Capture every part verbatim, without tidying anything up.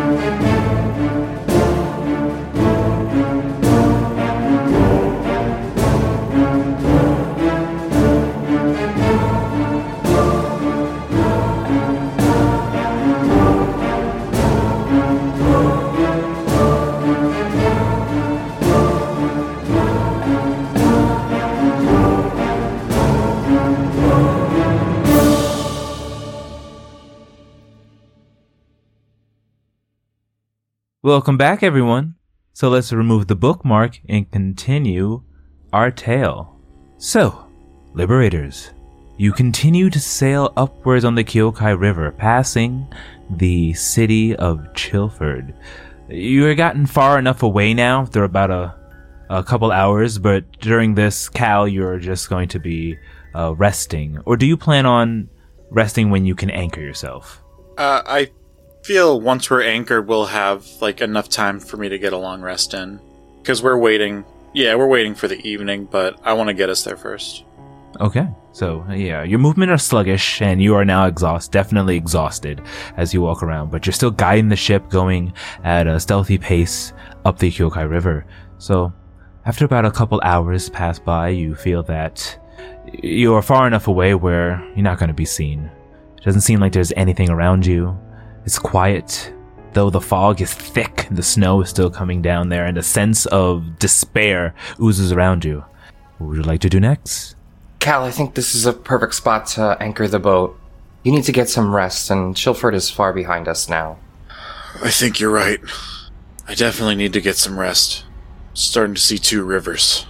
Welcome back, everyone. So let's remove the bookmark and continue our tale. So, Liberators, you continue to sail upwards on the Kyokai River, passing the city of Chilford. You're gotten far enough away now. They're about a, a couple hours, but during this, Cal, you're just going to be uh, resting. Or do you plan on resting when you can anchor yourself? Uh, I feel once we're anchored, we'll have like enough time for me to get a long rest in. Because we're waiting. Yeah, we're waiting for the evening, but I want to get us there first. Okay. So, yeah, your movement are sluggish, and you are now exhausted, definitely exhausted as you walk around, but you're still guiding the ship going at a stealthy pace up the Kyokai River. So, after about a couple hours pass by, you feel that you are far enough away where you're not going to be seen. It doesn't seem like there's anything around you. It's quiet, though the fog is thick, the snow is still coming down there, and a sense of despair oozes around you. What would you like to do next? Cal, I think this is a perfect spot to anchor the boat. You need to get some rest, and Chilford is far behind us now. I think you're right. I definitely need to get some rest. Starting to see two rivers.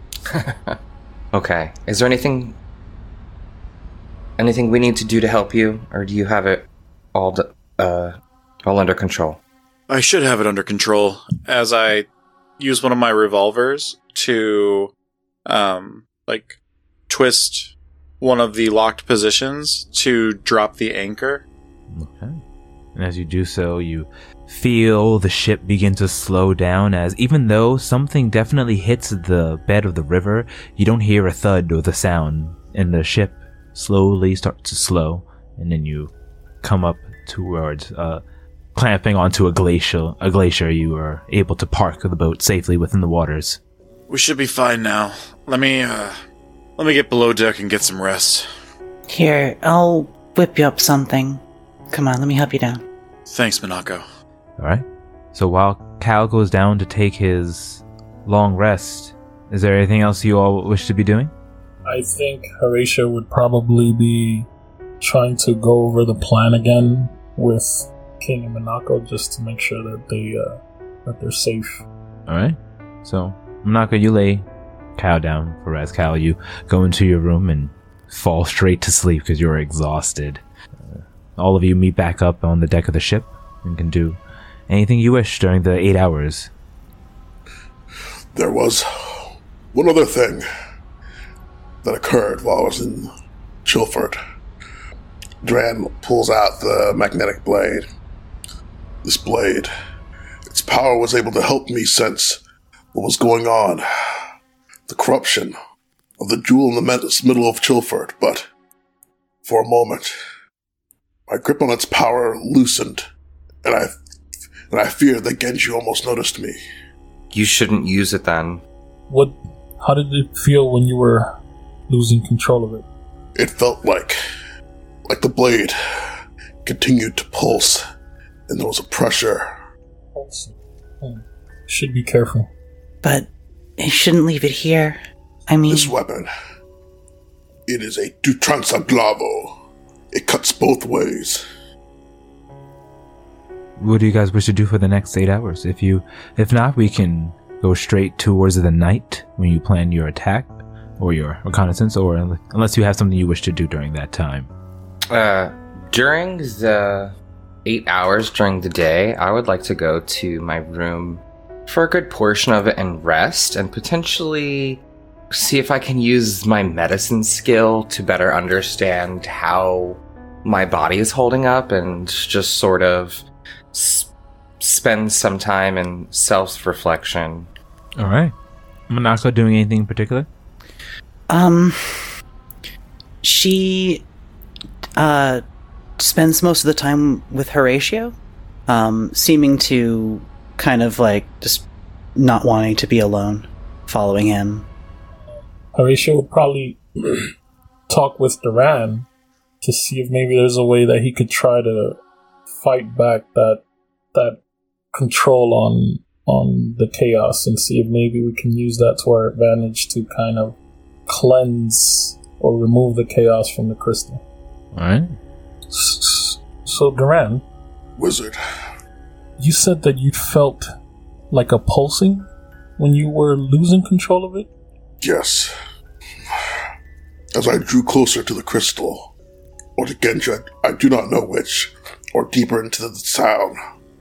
Okay. Is there anything... anything we need to do to help you, or do you have it all... D- Uh, all under control? I should have it under control, as I use one of my revolvers to, um, like, twist one of the locked positions to drop the anchor. Okay. And as you do so, you feel the ship begin to slow down, as even though something definitely hits the bed of the river, you don't hear a thud or the sound, and the ship slowly starts to slow, and then you come up towards uh, clamping onto a glacier. A glacier, you are able to park the boat safely within the waters. We should be fine now. Let me, uh, let me get below deck and get some rest. Here, I'll whip you up something. Come on, let me help you down. Thanks, Minako. Alright. So while Cal goes down to take his long rest, is there anything else you all wish to be doing? I think Horatio would probably be trying to go over the plan again with King and Minako, just to make sure that they uh, that they're safe. All right. So Minako, you lay Cal down for rest. Cal, you go into your room and fall straight to sleep because you're exhausted. Uh, all of you meet back up on the deck of the ship and can do anything you wish during the eight hours. There was one other thing that occurred while I was in Chilford. Dran pulls out the magnetic blade. This blade, its power was able to help me sense what was going on. The corruption of the jewel in the middle of Chilford, but for a moment, my grip on its power loosened, and I and I feared that Genji almost noticed me. You shouldn't use it then. What? How did it feel when you were losing control of it? It felt like... like the blade continued to pulse, and there was a pressure. Pulse. Hmm. Should be careful. But you shouldn't leave it here. I mean... This weapon, it is a Dutransaglavo. It cuts both ways. What do you guys wish to do for the next eight hours? If you, if not, we can go straight towards the night when you plan your attack or your reconnaissance, or unless you have something you wish to do during that time. Uh, during the eight hours during the day, I would like to go to my room for a good portion of it and rest, and potentially see if I can use my medicine skill to better understand how my body is holding up, and just sort of s- spend some time in self-reflection. All right. Minako doing anything in particular? Um, she uh spends most of the time with Horatio. um, seeming to kind of like just not wanting to be alone, following him. Horatio would probably talk with Duran to see if maybe there's a way that he could try to fight back that that control on on the chaos, and see if maybe we can use that to our advantage to kind of cleanse or remove the chaos from the crystal. Alright. So, Duran, Wizard, you said that you felt like a pulsing when you were losing control of it? yes. As I drew closer to the crystal, or to Genji, I do not know which, or deeper into the sound,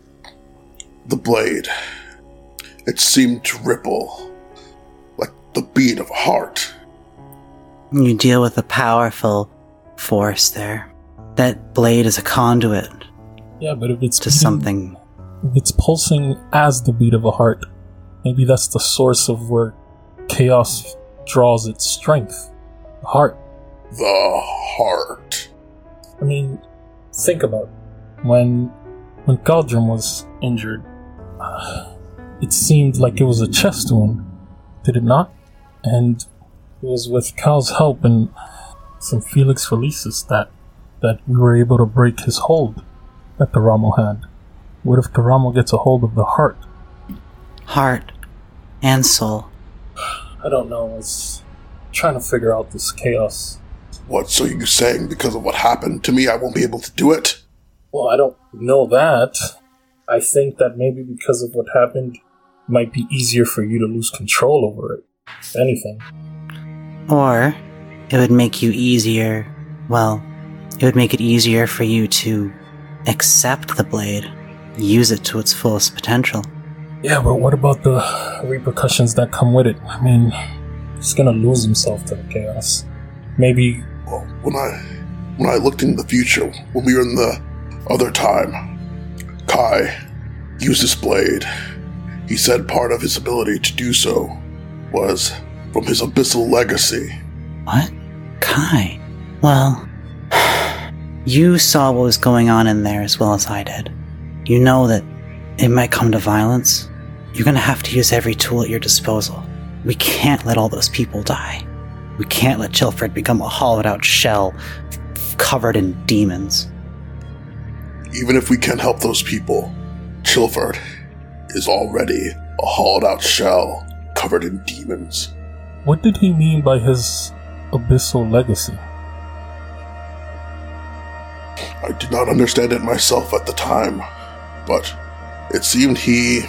the blade, it seemed to ripple like the beat of a heart. You deal with a powerful force there. That blade is a conduit Yeah, but if it's to beating- something. if it's pulsing as the beat of a heart, maybe that's the source of where chaos draws its strength. The heart. The heart. I mean, think about it. When when Galdrim was injured, uh, it seemed like it was a chest wound, did it not? And it was with Cal's help and some Felix Felicis that that we were able to break his hold that the Rommel had. What if the Rommel gets a hold of the heart? Heart and soul. I don't know. I was trying to figure out this chaos. What, so you're saying because of what happened to me, I won't be able to do it? Well, I don't know that. I think that maybe because of what happened, it might be easier for you to lose control over it. If anything. Or it would make you easier, well, it would make it easier for you to accept the blade, use it to its fullest potential. Yeah, but what about the repercussions that come with it? I mean, he's gonna lose himself to the chaos. Maybe. Well, when I when I looked into the future, when we were in the other time, Kai used this blade. He said part of his ability to do so was from his abyssal legacy. What? Kai? Well, you saw what was going on in there as well as I did. You know that it might come to violence. You're gonna have to use every tool at your disposal. We can't let all those people die. We can't let Chilford become a hollowed-out shell f- covered in demons. Even if we can help those people, Chilford is already a hollowed-out shell covered in demons. what did he mean by his abyssal legacy? I did not understand it myself at the time, but it seemed he...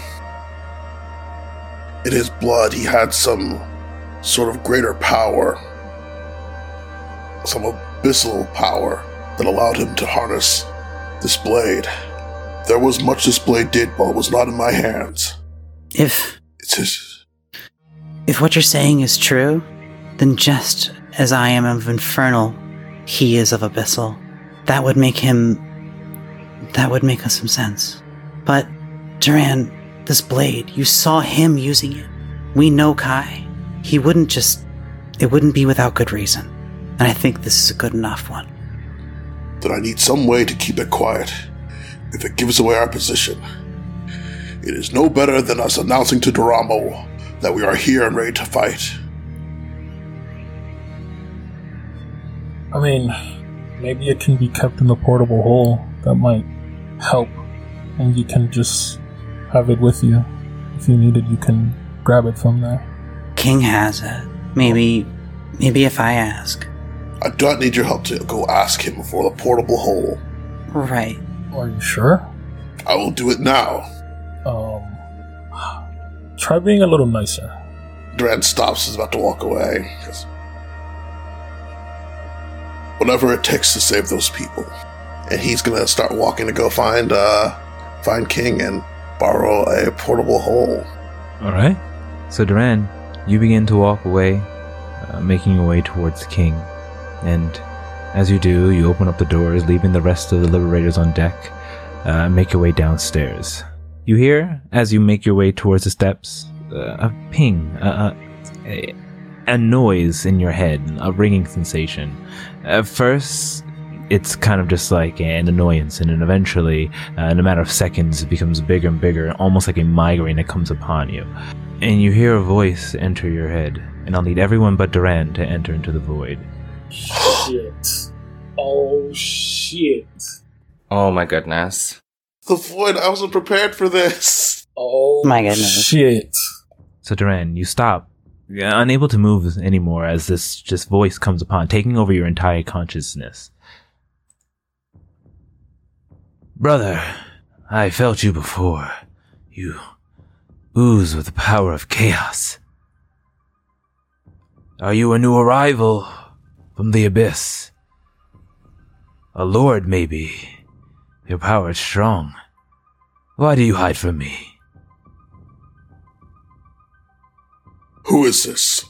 in his blood, he had some sort of greater power, some abyssal power that allowed him to harness this blade. There was much this blade did, but it was not in my hands. If It's his... if what you're saying is true, then just as I am of infernal, he is of abyssal. That would make him... that would make us some sense. But, Duran, this blade, you saw him using it. We know Kai. He wouldn't just... it wouldn't be without good reason. And I think this is a good enough one. Then I need some way to keep it quiet. If it gives away our position, it is no better than us announcing to Doramo that we are here and ready to fight. I mean, maybe it can be kept in the portable hole. That might help. And you can just have it with you. If you need it, you can grab it from there. King has it. Maybe... maybe if I ask. I don't need your help to go ask him for the portable hole. Right. Are you sure? I will do it now. Um, try being a little nicer. Duran stops, is about to walk away. Because whatever it takes to save those people. And he's gonna start walking to go find, uh, find King and borrow a portable hole. Alright. So, Duran, you begin to walk away, uh, making your way towards the king. And as you do, you open up the doors, leaving the rest of the Liberators on deck, uh, and make your way downstairs. You hear, as you make your way towards the steps, uh, a ping, uh, a, a noise in your head, a ringing sensation. At first, it's kind of just like an annoyance, and then eventually, uh, in a matter of seconds, it becomes bigger and bigger, almost like a migraine that comes upon you. And you hear a voice enter your head, and I'll need everyone but Duran to enter into the void. Shit. Oh, shit. Oh my goodness. The void, I wasn't prepared for this. Oh, My goodness. shit. So Duran, you stop. You're unable to move anymore as this just voice comes upon, taking over your entire consciousness. Brother, I felt you before. You ooze with the power of chaos. Are you a new arrival from the abyss? A lord, maybe. Your power is strong. Why do you hide from me? Who is this?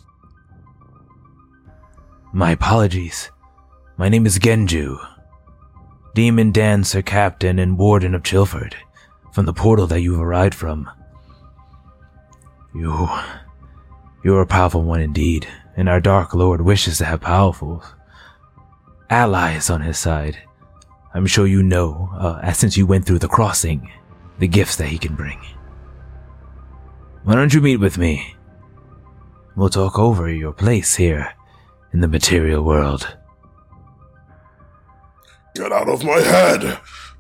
My apologies. My name is Genju. Demon Dancer Captain and Warden of Chilford, from the portal that you've arrived from. You... You are a powerful one indeed, and our Dark Lord wishes to have powerful allies on his side. I'm sure you know, uh, since you went through the crossing, the gifts that he can bring. Why don't you meet with me? We'll talk over your place here in the material world. Get out of my head!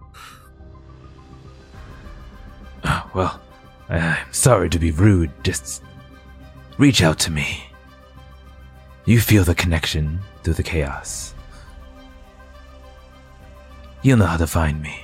Oh, well, I'm sorry to be rude, just reach out to me. You feel the connection through the chaos. You'll know how to find me.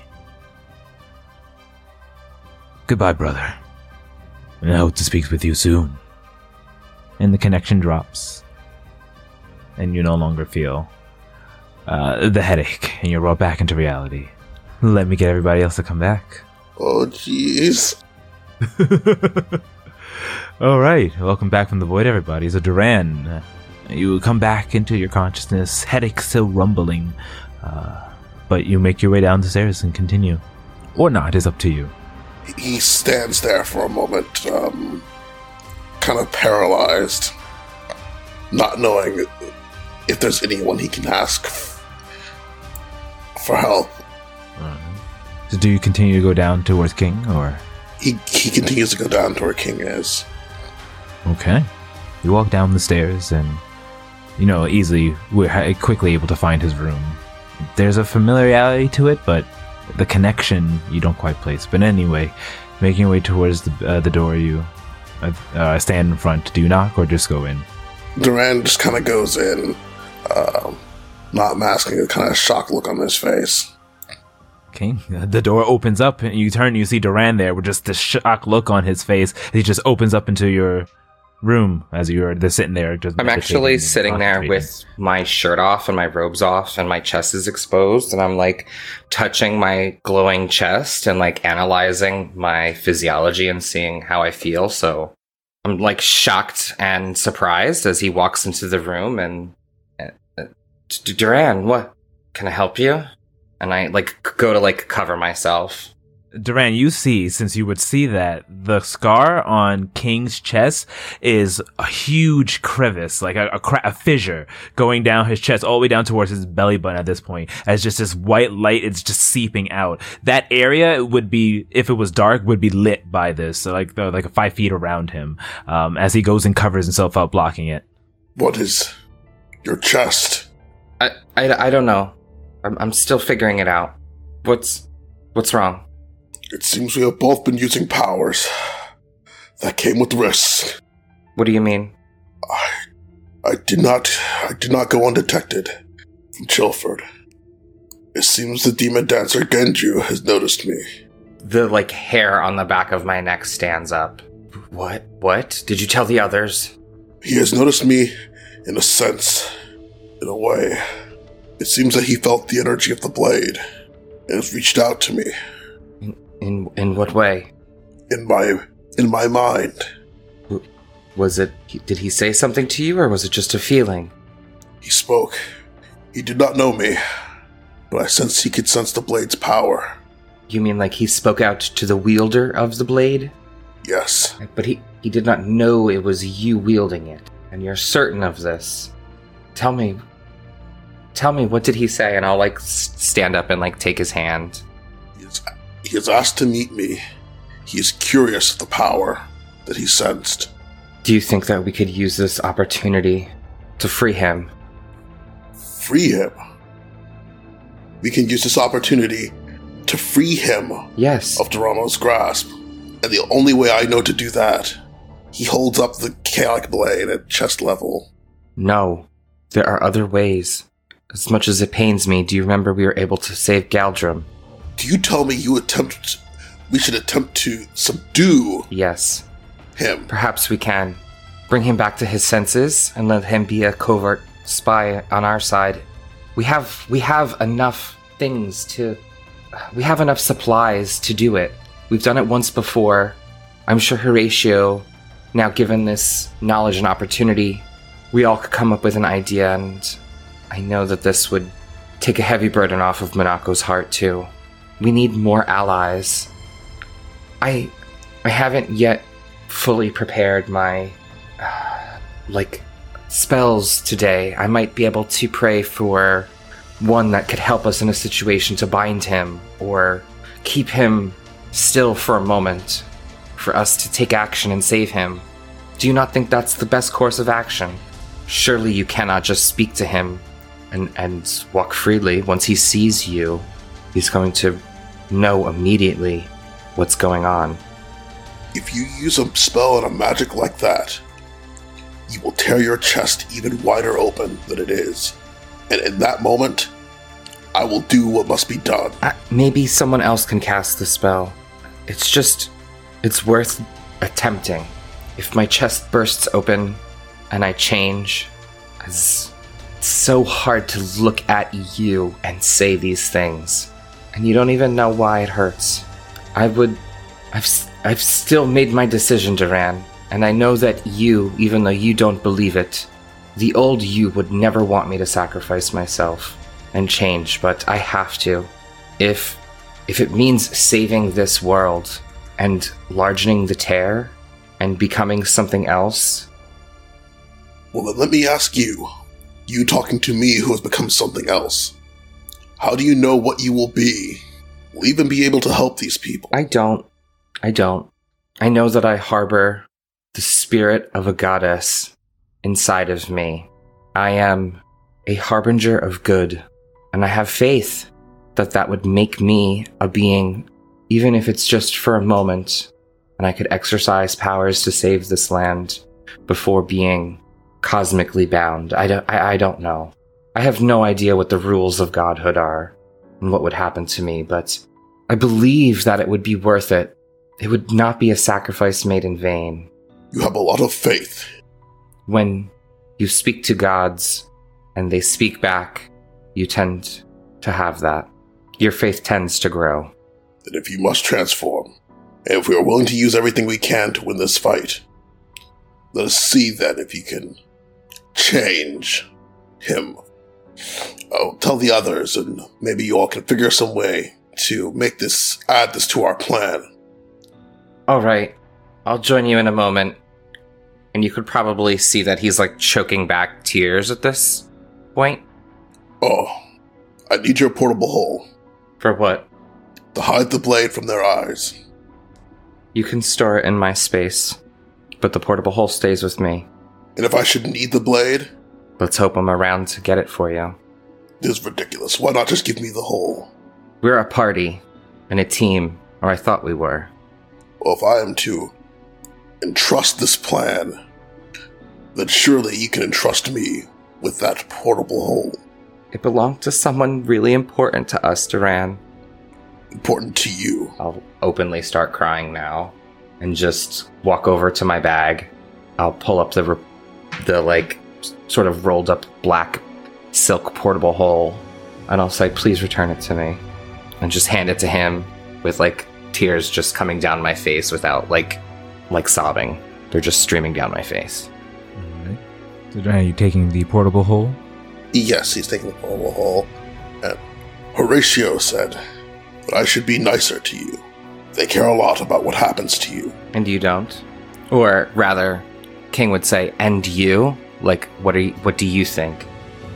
Goodbye, brother. And I hope to speak with you soon. And the connection drops. And you no longer feel uh, the headache, and you're brought back into reality. Let me get everybody else to come back. Oh, jeez. Alright, welcome back from the void, everybody. So Duran, uh, you come back into your consciousness, headache still rumbling, uh, but you make your way down the stairs and continue. Or not, it's up to you. He stands there for a moment, um, kind of paralyzed, not knowing if there's anyone he can ask f- for help. So do you continue to go down towards King, or? He he continues to go down to where King is. Okay. You walk down the stairs and, you know, easily, we're quickly able to find his room. There's a familiarity to it, but the connection you don't quite place. But anyway, making your way towards the, uh, the door, you uh, stand in front. Do you knock or just go in? Duran just kind of goes in, uh, not masking a kind of shocked look on his face. Okay, the door opens up and you turn and you see Duran there with just this shocked look on his face. He just opens up into your room as you're they're sitting there. Just I'm actually sitting there with my shirt off and my robes off and my chest is exposed, and I'm like touching my glowing chest and like analyzing my physiology and seeing how I feel. So I'm like shocked and surprised as he walks into the room and uh, Duran, what? Can I help you? And I like go to like cover myself. Duran, you see, since you would see that, the scar on King's chest is a huge crevice, like a, a, cra- a fissure going down his chest all the way down towards his belly button at this point, as just this white light is just seeping out. That area would be, if it was dark, would be lit by this, so like the, like five feet around him, um, as he goes and covers himself up, blocking it. What is your chest? I, I, I don't know. I'm, I'm still figuring it out. What's, what's wrong? It seems we have both been using powers that came with risk. What do you mean? I, I did not, I did not go undetected from Chilford. It seems the demon dancer Genju has noticed me. The like hair on the back of my neck stands up. What? What? Did you tell the others? He has noticed me in a sense, in a way. It seems that he felt the energy of the blade and has reached out to me. In in what way? In my in my mind. Was it? Did he say something to you, or was it just a feeling? He spoke. He did not know me, but I sensed he could sense the blade's power. You mean like he spoke out to the wielder of the blade? Yes. But he he did not know it was you wielding it, and you're certain of this. Tell me, tell me, what did he say? And I'll, like, s- stand up and, like, take his hand. He has, he has asked to meet me. He is curious of the power that he sensed. Do you think that we could use this opportunity to free him? Free him? We can use this opportunity to free him Yes. of Daramo's grasp. And the only way I know to do that, he holds up the chaotic blade at chest level. No. There are other ways. As much as it pains me, do you remember we were able to save Galdrum? Do you tell me you attempt... we should attempt to subdue Yes. him? Perhaps we can. Bring him back to his senses and let him be a covert spy on our side. We have we have enough things to... We have enough supplies to do it. We've done it once before. I'm sure Horatio, now given this knowledge and opportunity, we all could come up with an idea, and I know that this would take a heavy burden off of Monaco's heart, too. We need more allies. I I haven't yet fully prepared my, uh, like, spells today. I might be able to pray for one that could help us in a situation to bind him, or keep him still for a moment, for us to take action and save him. Do you not think that's the best course of action? Surely you cannot just speak to him and, and walk freely. Once he sees you, he's going to know immediately what's going on. If you use a spell and a magic like that, you will tear your chest even wider open than it is. And in that moment, I will do what must be done. Uh, maybe someone else can cast the spell. It's just... it's worth attempting. If my chest bursts open and I change, as it's so hard to look at you and say these things, and you don't even know why it hurts. I would... I've, I've still made my decision, Duran, and I know that you, even though you don't believe it, the old you would never want me to sacrifice myself and change, but I have to. If if it means saving this world and largening the tear and becoming something else. Well, then let me ask you, you talking to me who has become something else, how do you know what you will be? Will even be able to help these people? I don't. I don't. I know that I harbor the spirit of a goddess inside of me. I am a harbinger of good, and I have faith that that would make me a being, even if it's just for a moment, and I could exercise powers to save this land before being cosmically bound. I don't, I, I don't know. I have no idea what the rules of godhood are and what would happen to me, but I believe that it would be worth it. It would not be a sacrifice made in vain. You have a lot of faith. When you speak to gods and they speak back, you tend to have that. Your faith tends to grow. That if you must transform, and if we are willing to use everything we can to win this fight, let us see then if you can change him. I'll tell the others, and maybe you all can figure some way to make this, add this to our plan. Alright, I'll join you in a moment. And you could probably see that he's like choking back tears at this point. Oh, I need your portable hole. For what? To hide the blade from their eyes. You can store it in my space, but the portable hole stays with me. And if I should need the blade? Let's hope I'm around to get it for you. This is ridiculous. Why not just give me the hole? We're a party, and a team, or I thought we were. Well, if I am to entrust this plan, then surely you can entrust me with that portable hole. It belonged to someone really important to us, Duran. Important to you. I'll openly start crying now, and just walk over to my bag. I'll pull up the, re- the like, sort of rolled up black silk portable hole, and I'll say, please return it to me. And just hand it to him with, like, tears just coming down my face without, like, like sobbing. They're just streaming down my face. Alright. So are you taking the portable hole? Yes, he's taking the portable hole. And Horatio said that I should be nicer to you. They care a lot about what happens to you. And you don't? Or rather, King would say, and you? Like, what are you, what do you think?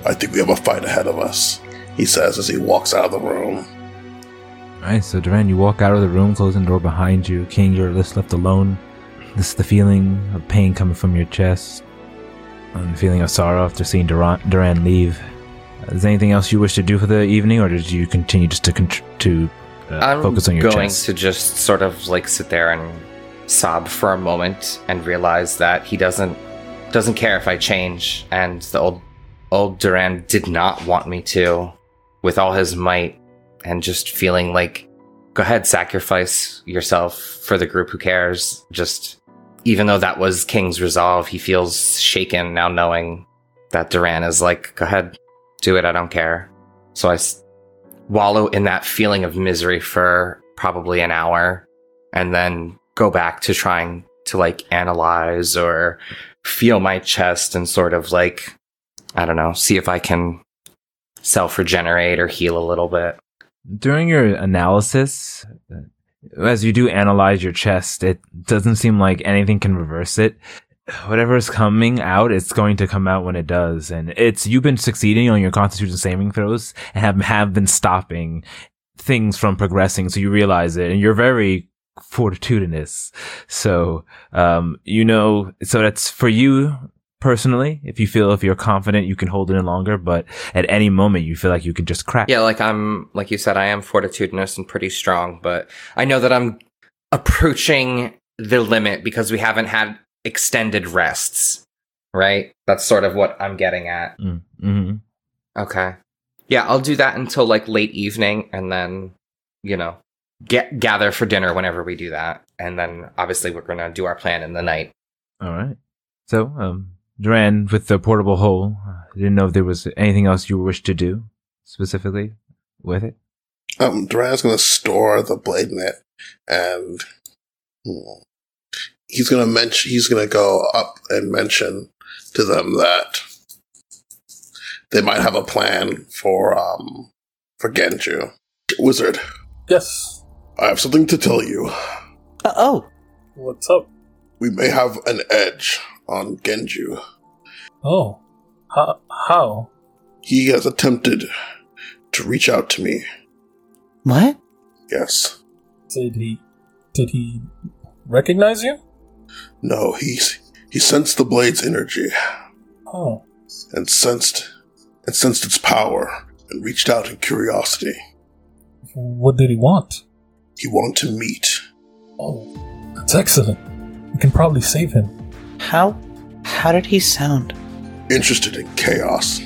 I think we have a fight ahead of us, he says as he walks out of the room. Alright, so Duran, you walk out of the room, closing the door behind you. King, you're just left alone. This is the feeling of pain coming from your chest. And the feeling of sorrow after seeing Duran, Duran leave. Is there anything else you wish to do for the evening, or did you continue just to con- to uh, I'm focus on your going chest? to just sort of like sit there and sob for a moment and realize that he doesn't doesn't care if I change, and the old old Duran did not want me to with all his might, and just feeling like, go ahead, sacrifice yourself for the group, who cares? Just, even though that was King's resolve, he feels shaken now knowing that Duran is like, go ahead, do it, I don't care. So I s- wallow in that feeling of misery for probably an hour, and then go back to trying to like analyze or feel my chest and sort of like, I don't know, see if I can self-regenerate or heal a little bit. During your analysis, as you do analyze your chest, it doesn't seem like anything can reverse it. Whatever is coming out, it's going to come out when it does. And it's, you've been succeeding on your Constitution saving throws and have, have been stopping things from progressing. So you realize it, and you're very fortitudinous. So, um, you know, so that's for you personally. If you feel, if you're confident, you can hold it in longer, but at any moment you feel like you can just crack. Yeah, like I'm, like you said, I am fortitudinous and pretty strong, but I know that I'm approaching the limit because we haven't had extended rests, right? That's sort of what I'm getting at. Mm-hmm. Okay. Yeah, I'll do that until like late evening, and then, you know, get gather for dinner whenever we do that. And then obviously we're going to do our plan in the night. All right. So, um, Duran, with the portable hole, I didn't know if there was anything else you wish to do specifically with it. Um, Duran's going to store the blade in it, and hmm, he's going to mention, he's going to go up and mention to them that they might have a plan for, um, for Genju. Wizard. Yes. I have something to tell you. Uh, oh, What's up? We may have an edge on Genju. Oh. How? How? He has attempted to reach out to me. what? Yes. Did he... Did he recognize you? No, he's, he sensed the blade's energy Oh. and sensed, and sensed its power and reached out in curiosity. What did he want? He wanted to meet. Oh. That's excellent. We can probably save him. How? How did he sound? Interested in chaos.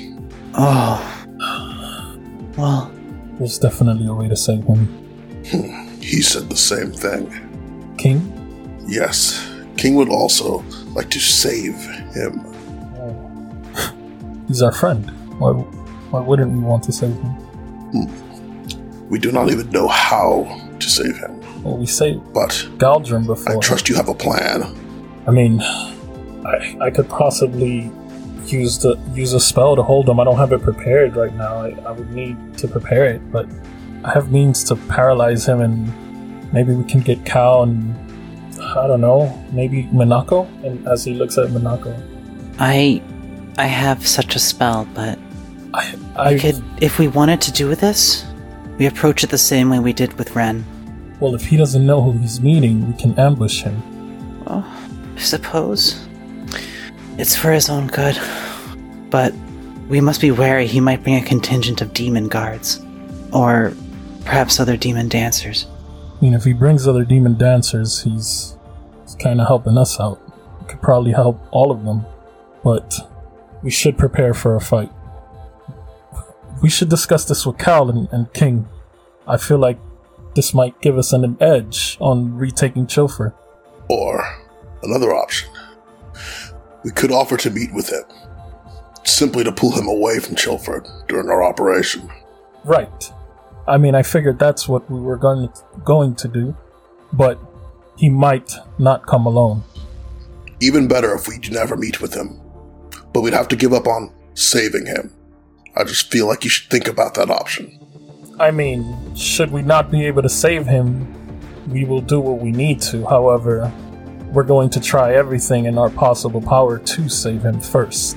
Oh. Well, There's definitely a way to save him. Hmm. He said the same thing. King? Yes, King would also like to save him. Oh. He's our friend. Why, why wouldn't we want to save him? Hmm. We do not even know how to save him. Well, we saved But Galdrim before. I trust you have a plan. I mean, I I could possibly use the use a spell to hold him. I don't have it prepared right now. I, I would need to prepare it, but I have means to paralyze him, and maybe we can get Cal and I don't know, maybe Minako. And as he looks at Minako, I, I have such a spell, but I I we could, if we wanted to do this, we approach it the same way we did with Ren. well, if he doesn't know who he's meeting, we can ambush him. Well, I suppose it's for his own good, but we must be wary. He might bring a contingent of demon guards, or perhaps other demon dancers. I mean, if he brings other demon dancers, he's, he's kind of helping us out. We could probably help all of them, but we should prepare for a fight. We should discuss this with Cal and, and King. I feel like this might give us an edge on retaking Chilford. Or another option. We could offer to meet with him, simply to pull him away from Chilford during our operation. Right. I mean, I figured that's what we were going to, going to do, but he might not come alone. Even better if we do never meet with him. But we'd have to give up on saving him. I just feel like you should think about that option. I mean, should we not be able to save him, we will do what we need to. However, we're going to try everything in our possible power to save him first.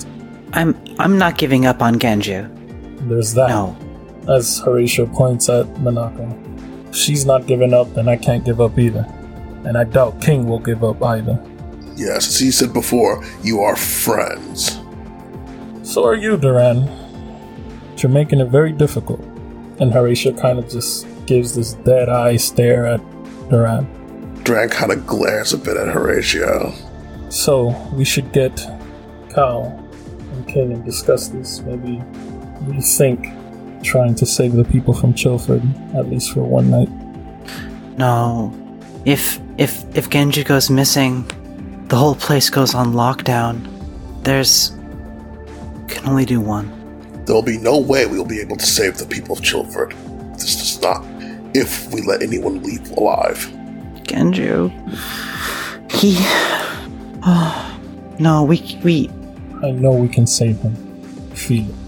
I'm I'm not giving up on Genju. There's that. No. As Horatio points at Manako. If she's not giving up, then I can't give up either. And I doubt King will give up either. Yes, as he said before, you are friends. So are you, Duran. But you're making it very difficult. And Horatio kind of just gives this dead eye stare at Duran. Duran kind of glares a bit at Horatio. So, we should get Cal and King and discuss this. Maybe rethink trying to save the people from Chilford, at least for one night. No. If if if Genju goes missing, the whole place goes on lockdown. There's can only do one. There will be no way we will be able to save the people of Chilford. This does not, if we let anyone leave alive. Genju. He. Oh, no, we we. I know we can save him. Feel it.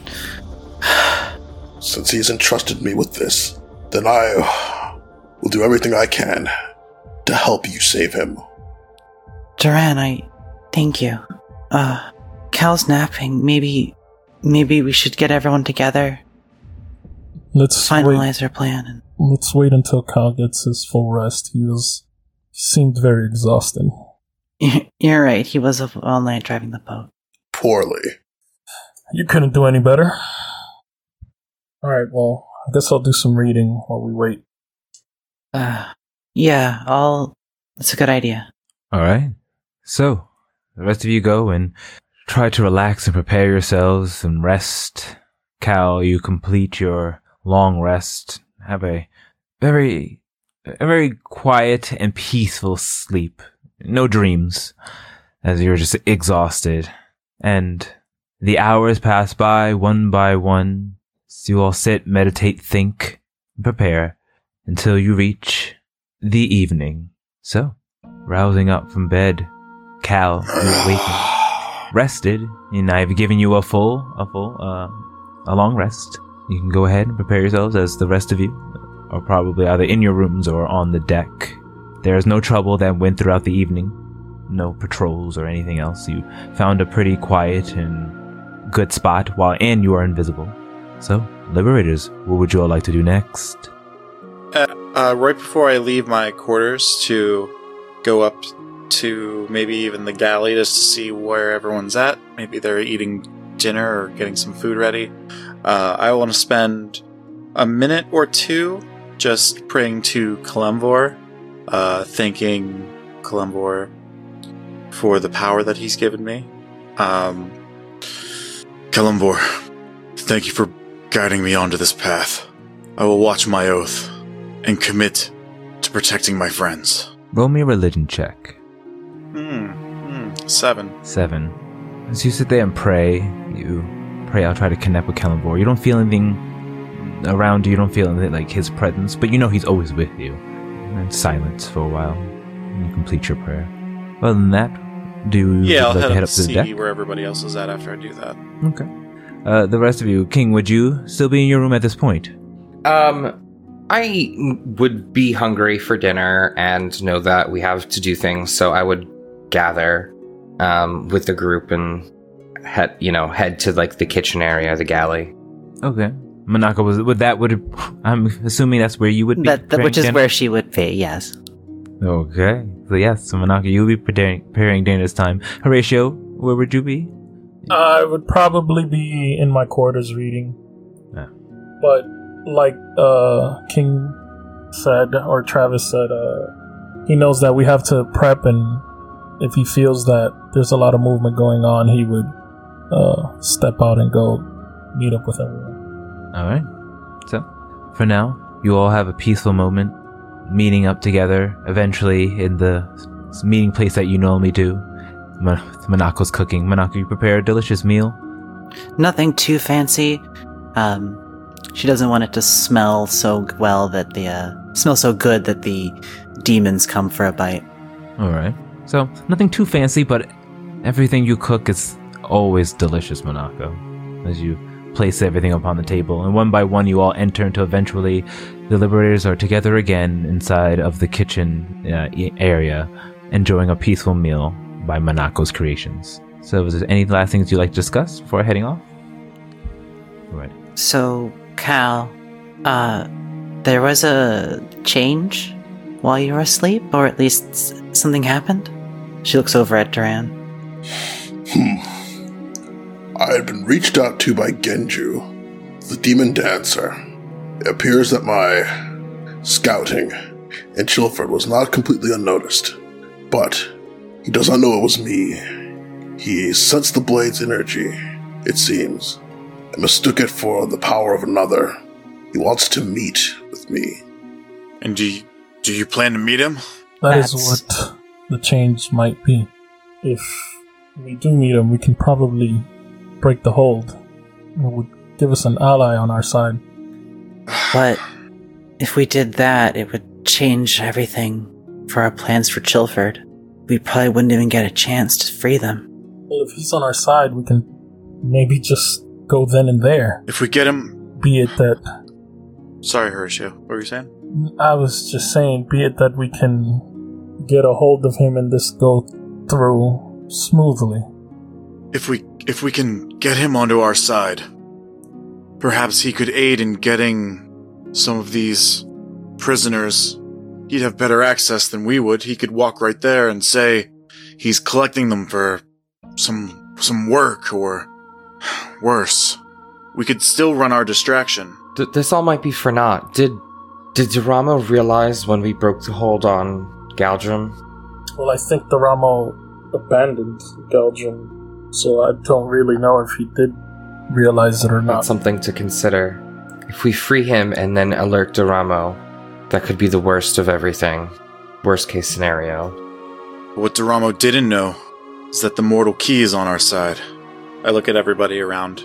Since he's entrusted me with this, then I will do everything I can to help you save him. Duran, I thank you. Uh, Cal's napping. Maybe, maybe we should get everyone together. Let's finalize wait. our plan. And Let's wait until Cal gets his full rest. He was, he seemed very exhausted. You're right. He was up all night driving the boat. Poorly. You couldn't do any better. Alright, well, I guess I'll do some reading while we wait. Uh, yeah, I'll... That's a good idea. Alright. So, the rest of you go and try to relax and prepare yourselves and rest. Cal, you complete your long rest. Have a very, a very quiet and peaceful sleep. No dreams, as you're just exhausted. And the hours pass by one by one. So you all sit, meditate, think, and prepare until you reach the evening. So, rousing up from bed, Cal, you awaken, rested, and I've given you a full, a full, uh, a long rest. You can go ahead and prepare yourselves as the rest of you are probably either in your rooms or on the deck. There is no trouble that went throughout the evening. No patrols or anything else. You found a pretty quiet and good spot while, and you are invisible. So, Liberators, what would you all like to do next? Uh, uh, right before I leave my quarters to go up to maybe even the galley just to see where everyone's at. Maybe they're eating dinner or getting some food ready. Uh, I want to spend a minute or two just praying to Kalimvor, uh, thanking Kalimvor for the power that he's given me. Um, Kalimvor, thank you for guiding me onto this path. I will watch my oath and commit to protecting my friends. Roll me a religion check. Hmm, hmm, seven. Seven. As you sit there and pray, you pray, I'll try to connect with Kalimvor. You don't feel anything around you, you don't feel anything like his presence, but you know he's always with you. And silence for a while, and you complete your prayer. Other than that, do you Yeah, I'll like head, to head up up to to the deck? see where everybody else is at after I do that. Okay. Uh, the rest of you, King, would you still be in your room at this point? Um, I would be hungry for dinner and know that we have to do things, so I would gather um, with the group and head, you know, head to like the kitchen area, the galley. Okay. Manako, was would that would I'm assuming that's where you would be. That, that which is dinner? where she would be. Yes. Okay. So yes, so Manako, you'll be preparing, preparing dinner this time. Horatio, where would you be? I would probably be in my quarters reading. Yeah. But, like uh, King said, or Travis said, uh, he knows that we have to prep, and if he feels that there's a lot of movement going on, he would uh, step out and go meet up with everyone. Alright. So, for now, you all have a peaceful moment, meeting up together, eventually in the meeting place that you normally do. Manako's cooking. Manako, you prepare a delicious meal? Nothing too fancy. Um, she doesn't want it to smell so well that the, uh, smell so good that the demons come for a bite. Alright. So, nothing too fancy, but everything you cook is always delicious, Manako. As you place everything upon the table, and one by one you all enter until eventually the Liberators are together again inside of the kitchen uh, area, enjoying a peaceful meal by Manako's creations. So, is there any last things you'd like to discuss before heading off? Right. So, Cal, uh, there was a change while you were asleep, or at least s- something happened? She looks over at Duran. Hmm. I had been reached out to by Genju, the demon dancer. It appears that my scouting in Chilford was not completely unnoticed, but he does not know it was me. He sensed the blade's energy, it seems, and mistook it for the power of another. He wants to meet with me. And do you, do you plan to meet him? That is That's- what the change might be. If we do meet him, we can probably break the hold. It would give us an ally on our side. But if we did that, it would change everything for our plans for Chilford. We probably wouldn't even get a chance to free them. Well, if he's on our side, we can maybe just go then and there. If we get him... Be it that... Sorry, Horatio. What were you saying? I was just saying, be it that we can get a hold of him and this go through smoothly. If we if we can get him onto our side, perhaps he could aid in getting some of these prisoners. He'd have better access than we would. He could walk right there and say he's collecting them for some some work or worse. We could still run our distraction. Th- this all might be for naught. Did did Duramo realize when we broke the hold on Galdrum? Well, I think Duramo abandoned Galdrum, so I don't really know if he did realize it or not. That's something to consider. If we free him and then alert Duramo, that could be the worst of everything. Worst case scenario. What Duramo didn't know is that the mortal key is on our side. I look at everybody around.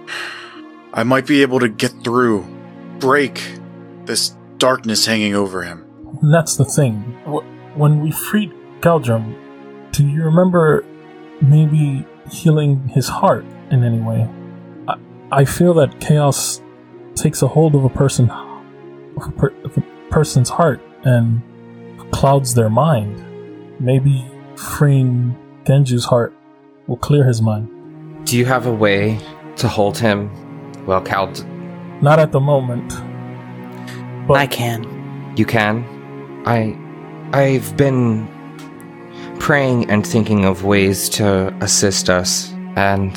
I might be able to get through, break this darkness hanging over him. And that's the thing. Wh- When we freed Galdrum, do you remember maybe healing his heart in any way? I, I feel that chaos takes a hold of a person, of a, per, of a person's heart and clouds their mind. Maybe freeing Genju's heart will clear his mind. Do you have a way to hold him? Well, Cal, d- Not at the moment. But I can. you can. I, I've been praying and thinking of ways to assist us, and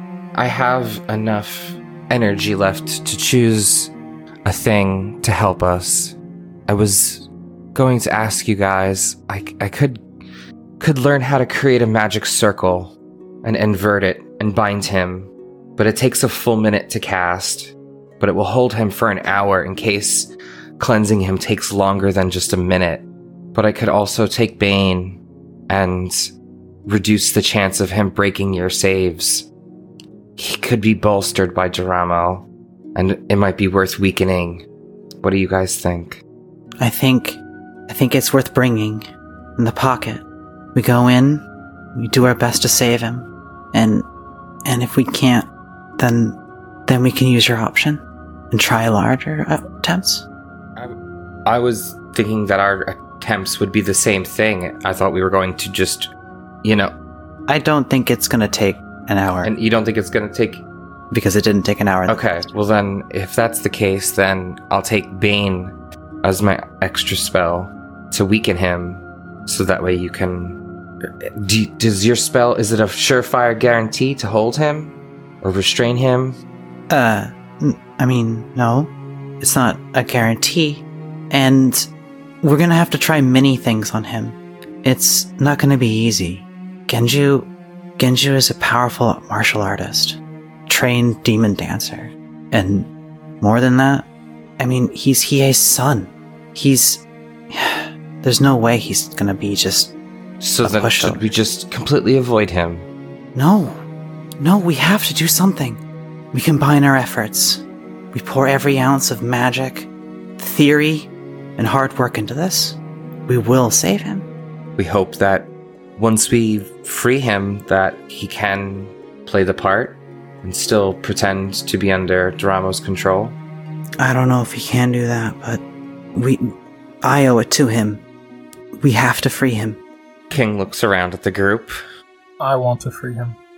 I have enough energy left to choose a thing to help us. I was going to ask you guys, I, I could could learn how to create a magic circle and invert it and bind him, but it takes a full minute to cast, but it will hold him for an hour in case cleansing him takes longer than just a minute. But I could also take Bane and reduce the chance of him breaking your saves. He could be bolstered by Duramo, and it might be worth weakening. What do you guys think? I think, I think it's worth bringing in the pocket. We go in, we do our best to save him, and, and if we can't, then, then we can use your option and try larger attempts. I, I was thinking that our attempts would be the same thing. I thought we were going to just, you know, I don't think it's gonna take an hour, and you don't think it's going to take... because it didn't take an hour. Okay, well then, if that's the case, then I'll take Bane as my extra spell to weaken him, so that way you can... Do you, does your spell, is it a surefire guarantee to hold him? Or restrain him? Uh, n- I mean, no. It's not a guarantee. And we're gonna have to try many things on him. It's not gonna be easy. Genju... Genju is a powerful martial artist. Trained demon dancer. And more than that, I mean, he's Hiei's son. He's... There's no way he's gonna be just... So A then pushover. should we just completely avoid him? No. No, we have to do something. We combine our efforts. We pour every ounce of magic, theory, and hard work into this. We will save him. We hope that once we free him, that he can play the part and still pretend to be under Duramo's control. I don't know if he can do that, but we... I owe it to him. We have to free him. King looks around at the group. I want to free him.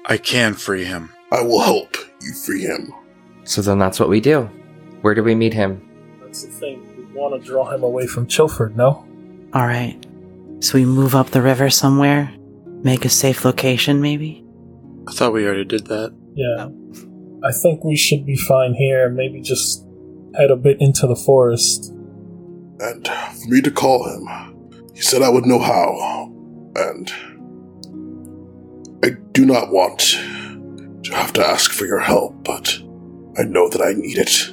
I can free him. I will help you free him. So then that's what we do. Where do we meet him? That's the thing. We want to draw him away from Chilford, no? Alright. So we move up the river somewhere? Make a safe location, maybe? I thought we already did that. Yeah. I think we should be fine here. Maybe just head a bit into the forest. And for me to call him, he said I would know how. And I do not want to have to ask for your help, but I know that I need it.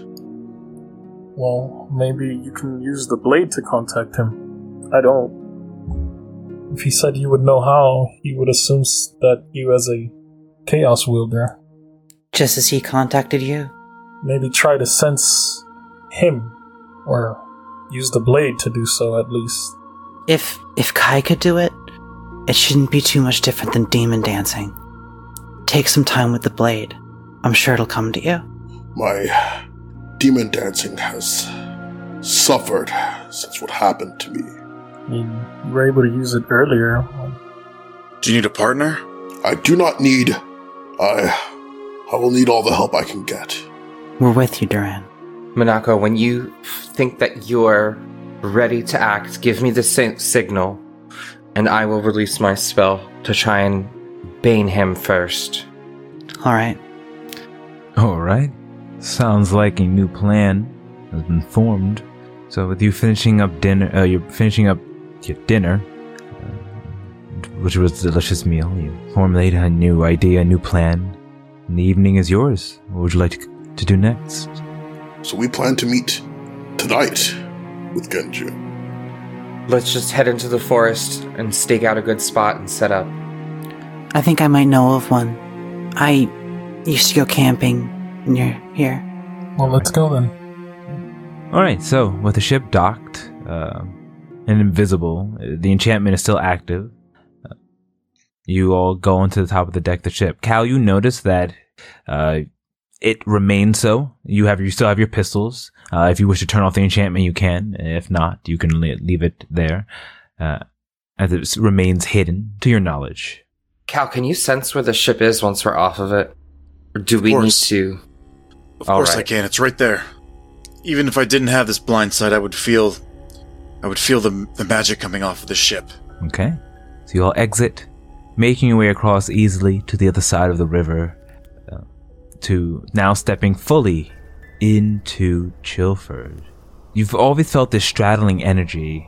Well, maybe you can use the blade to contact him. I don't. If he said you would know how, he would assume that you as a chaos wielder. Just as he contacted you? Maybe try to sense him, or use the blade to do so at least. If if Kai could do it, it shouldn't be too much different than demon dancing. Take some time with the blade. I'm sure it'll come to you. My demon dancing has suffered since what happened to me. I mean, you were able to use it earlier. Do you need a partner? I do not need... I... I will need all the help I can get. We're with you, Duran. Minako, when you think that you're ready to act, give me the si- signal, and I will release my spell to try and bane him first. Alright. Alright. Sounds like a new plan has been formed. So with you finishing up dinner, uh, you're finishing up your dinner, uh, which was a delicious meal, you formulate a new idea, a new plan, and the evening is yours. What would you like to, to do next? So we plan to meet tonight with Genju. Let's just head into the forest and stake out a good spot and set up. I think I might know of one. I used to go camping near here. Well, let's go then. Alright, so with the ship docked uh, and invisible, the enchantment is still active. Uh, you all go onto the top of the deck of the ship. Cal, you notice that uh, it remains so. You have you still have your pistols. Uh, if you wish to turn off the enchantment, you can. If not, you can leave it there, uh, as it remains hidden to your knowledge. Cal, can you sense where the ship is once we're off of it? Or do we need to... Of course I can. It's right there. Even if I didn't have this blind sight, I would feel... I would feel the, the magic coming off of the ship. Okay. So you all exit, making your way across easily to the other side of the river, uh, to now stepping fully into Chilford. You've always felt this straddling energy,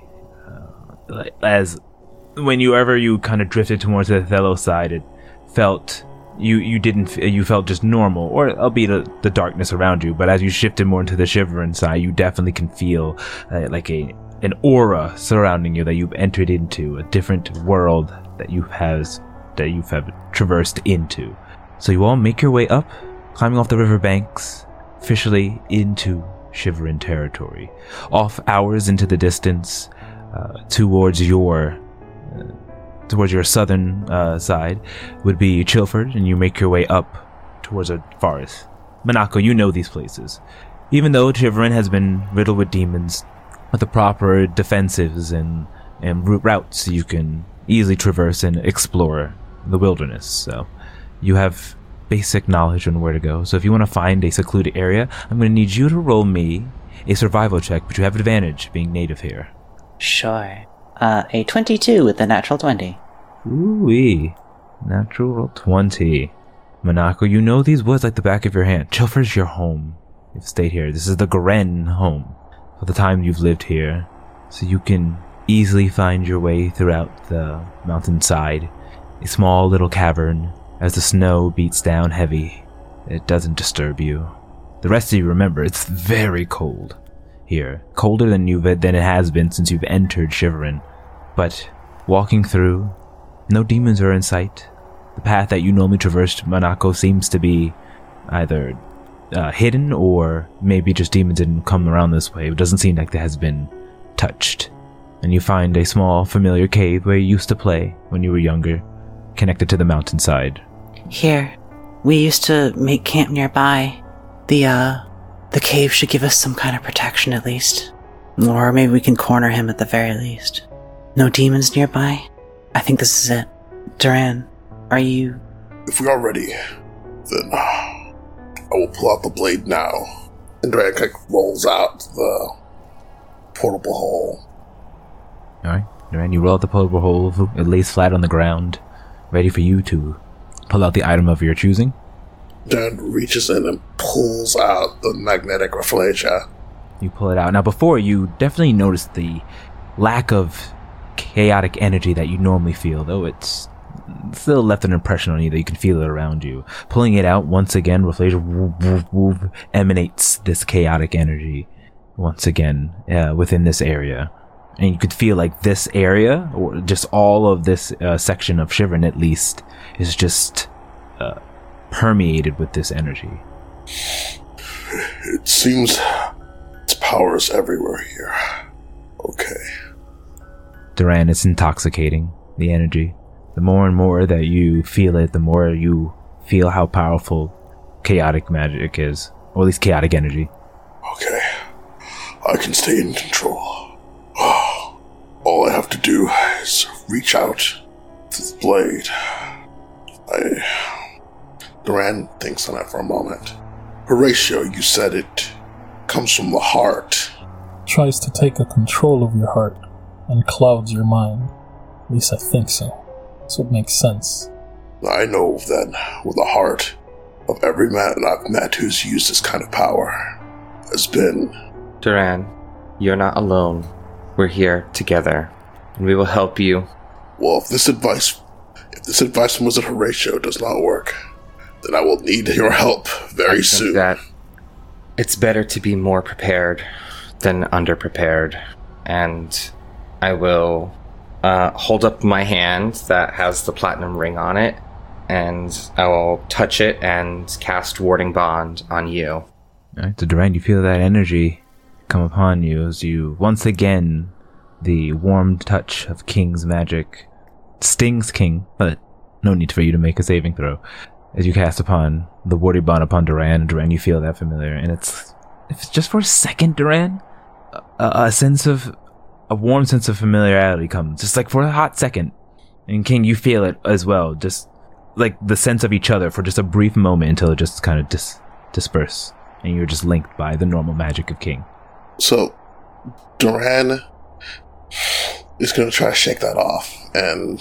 uh, as when you ever you kind of drifted towards the Othello side, it felt you you didn't you felt just normal, or albeit a, the darkness around you. But as you shifted more into the Shivering side, you definitely can feel uh, like a an aura surrounding you, that you've entered into a different world that you has that you have traversed into. So you all make your way up, climbing off the riverbanks, officially into Shivering territory. Off hours into the distance, uh, towards your uh, towards your southern uh, side would be Chilford, and you make your way up towards a forest. Minako, you know these places. Even though Shivering has been riddled with demons, with the proper defensives and, and routes, you can easily traverse and explore the wilderness. So you have basic knowledge on where to go. So if you want to find a secluded area, I'm going to need you to roll me a survival check, but you have advantage being native here. Sure. Uh, a twenty-two with a natural twenty. Ooh-wee. Natural twenty. Minako, you know these woods like the back of your hand. Chilford's your home. You've stayed here. This is the Garen home for the time you've lived here. So you can easily find your way throughout the mountainside. A small little cavern. As the snow beats down heavy, it doesn't disturb you. The rest of you remember, it's very cold here. Colder than you've than it has been since you've entered Shivering. But walking through, no demons are in sight. The path that you normally traversed, Minako, seems to be either uh, hidden, or maybe just demons didn't come around this way. It doesn't seem like it has been touched. And you find a small, familiar cave where you used to play when you were younger, connected to the mountainside. Here, we used to make camp nearby. The, uh, the cave should give us some kind of protection at least. Or maybe we can corner him at the very least. No demons nearby? I think this is it. Duran, are you if we are ready, then uh, I will pull out the blade now. And Duran like, rolls out the portable hole. Alright, Duran, you roll out the portable hole. It lays flat on the ground, ready for you to pull out the item of your choosing. Duran reaches in and pulls out the magnetic reflagia. You pull it out. Now, before, you definitely noticed the lack of chaotic energy that you normally feel, though it's still left an impression on you that you can feel it around you. Pulling it out, once again, reflagia woof, woof, woof, emanates this chaotic energy once again uh, within this area. And you could feel like this area, or just all of this uh, section of Shivern at least, is just uh, permeated with this energy. It seems its power is everywhere here. Okay. Duran, it's intoxicating, the energy. The more and more that you feel it, the more you feel how powerful chaotic magic is, or at least chaotic energy. Okay. I can stay in control. All I have to do is reach out to the blade. I... Duran thinks on it for a moment. Horatio, you said it comes from the heart. Tries to take a control of your heart and clouds your mind. At least I think so. So it makes sense. I know that with the heart of every man I've met who's used this kind of power has been... Duran, you're not alone. We're here together, and we will help you. Well, if this advice, if this advice from Wizard Horatio does not work, then I will need your help very I soon. think that it's better to be more prepared than underprepared, and I will uh, hold up my hand that has the platinum ring on it, and I will touch it and cast Warding Bond on you. All right, so Duran, you feel that energy come upon you as you, once again, the warm touch of King's magic stings King, but no need for you to make a saving throw. As you cast upon the Warding Bond upon Duran, and Duran, you feel that familiar, and it's, if it's just for a second, Duran, a, a sense of, a warm sense of familiarity comes, just like for a hot second. And King, you feel it as well, just like the sense of each other for just a brief moment until it just kind of dis- disperse, and you're just linked by the normal magic of King. So, Duran is going to try to shake that off, and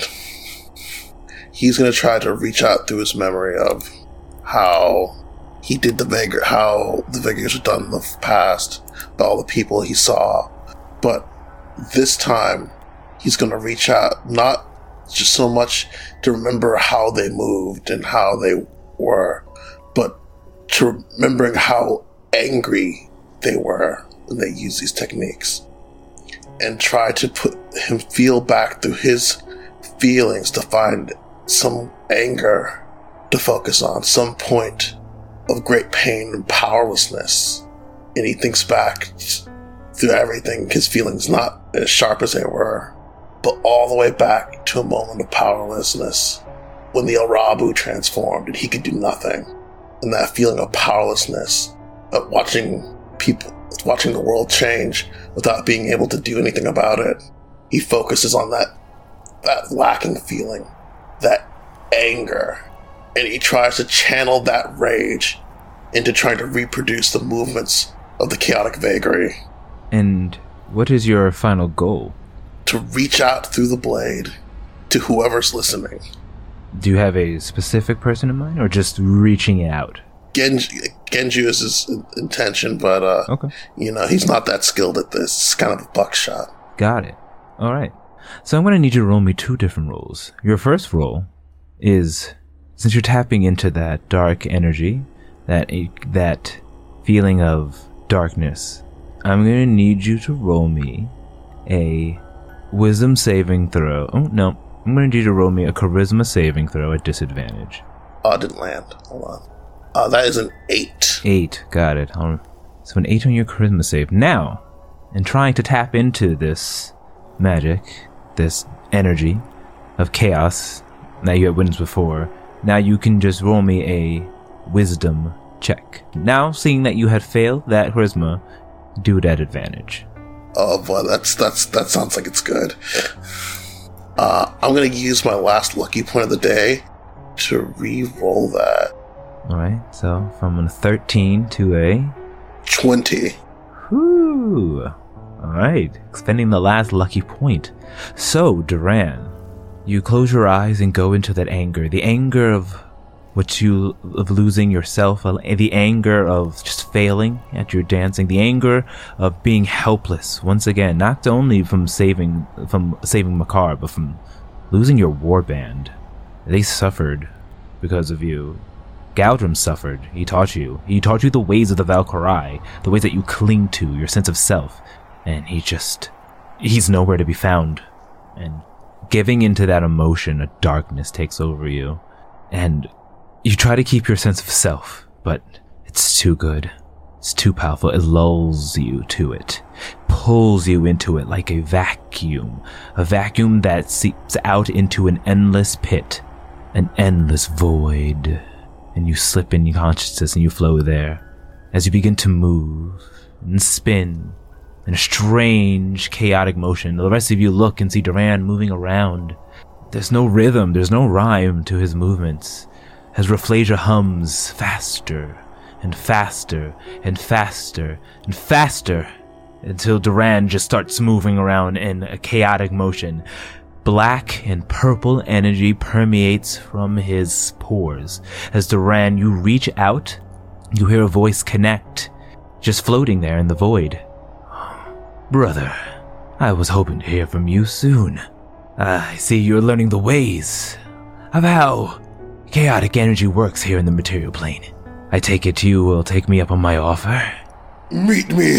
he's going to try to reach out through his memory of how he did the Vagr, how the Vagrants were done in the past, all the people he saw. But this time, he's going to reach out, not just so much to remember how they moved and how they were, but to remembering how angry they were when they used these techniques, and try to put him feel back through his feelings to find some anger to focus on, some point of great pain and powerlessness. And he thinks back through everything, his feelings not as sharp as they were, but all the way back to a moment of powerlessness when the Arabu transformed and he could do nothing. And that feeling of powerlessness, of watching people, watching the world change without being able to do anything about it. He focuses on that, that lacking feeling, that anger, and he tries to channel that rage into trying to reproduce the movements of the chaotic vagary. And what is your final goal? To reach out through the blade to whoever's listening. Do you have a specific person in mind, or just reaching out? Genji, Genji is his intention, but uh, okay. you know, he's not that skilled at this. It's kind of a buckshot. Got it. All right. So I'm going to need you to roll me two different rolls. Your first roll is, since you're tapping into that dark energy, that that feeling of darkness, I'm going to need you to roll me a wisdom saving throw. Oh, no. I'm going to need you to roll me a charisma saving throw at disadvantage. Oh, it didn't land. Hold on. Uh, that is an eight. Eight. Got it. Um, so an eight on your charisma save. Now, in trying to tap into this magic, this energy of chaos that you had witnessed before, now you can just roll me a wisdom check. Now, seeing that you had failed that charisma, do it at advantage. Oh boy, that's that's that sounds like it's good. Uh, I'm gonna use my last lucky point of the day to to re-roll that. Alright, so from a thirteen to a... twenty. Whoo! Alright, expending the last lucky point. So, Duran, you close your eyes and go into that anger. The anger of what you... of losing yourself. The anger of just failing at your dancing. The anger of being helpless. Once again, not only from saving... from saving Makar, but from losing your warband. They suffered because of you. Galdrim suffered. He taught you. He taught you the ways of the Valkyrie, the ways that you cling to, your sense of self. And he just... he's nowhere to be found. And giving into that emotion, a darkness takes over you. And you try to keep your sense of self, but it's too good. It's too powerful. It lulls you to it. Pulls you into it like a vacuum. A vacuum that seeps out into an endless pit. An endless void. And you slip in your consciousness and you flow there. As you begin to move and spin in a strange, chaotic motion. The rest of you look and see Duran moving around. There's no rhythm, there's no rhyme to his movements. As Rafflesia hums faster and faster and faster and faster until Duran just starts moving around in a chaotic motion. Black and purple energy permeates from his pores. As Duran, you reach out, you hear a voice connect, just floating there in the void. Brother, I was hoping to hear from you soon. I see you're learning the ways of how chaotic energy works here in the material plane. I take it you will take me up on my offer? Meet me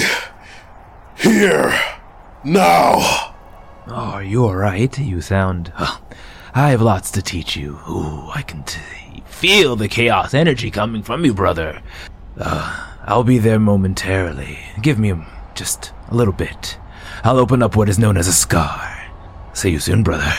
here, now. Oh, are you alright? You sound... Oh, I have lots to teach you. Ooh, I can t- feel the chaos energy coming from you, brother. Uh, I'll be there momentarily. Give me just a little bit. I'll open up what is known as a scar. See you soon, brother.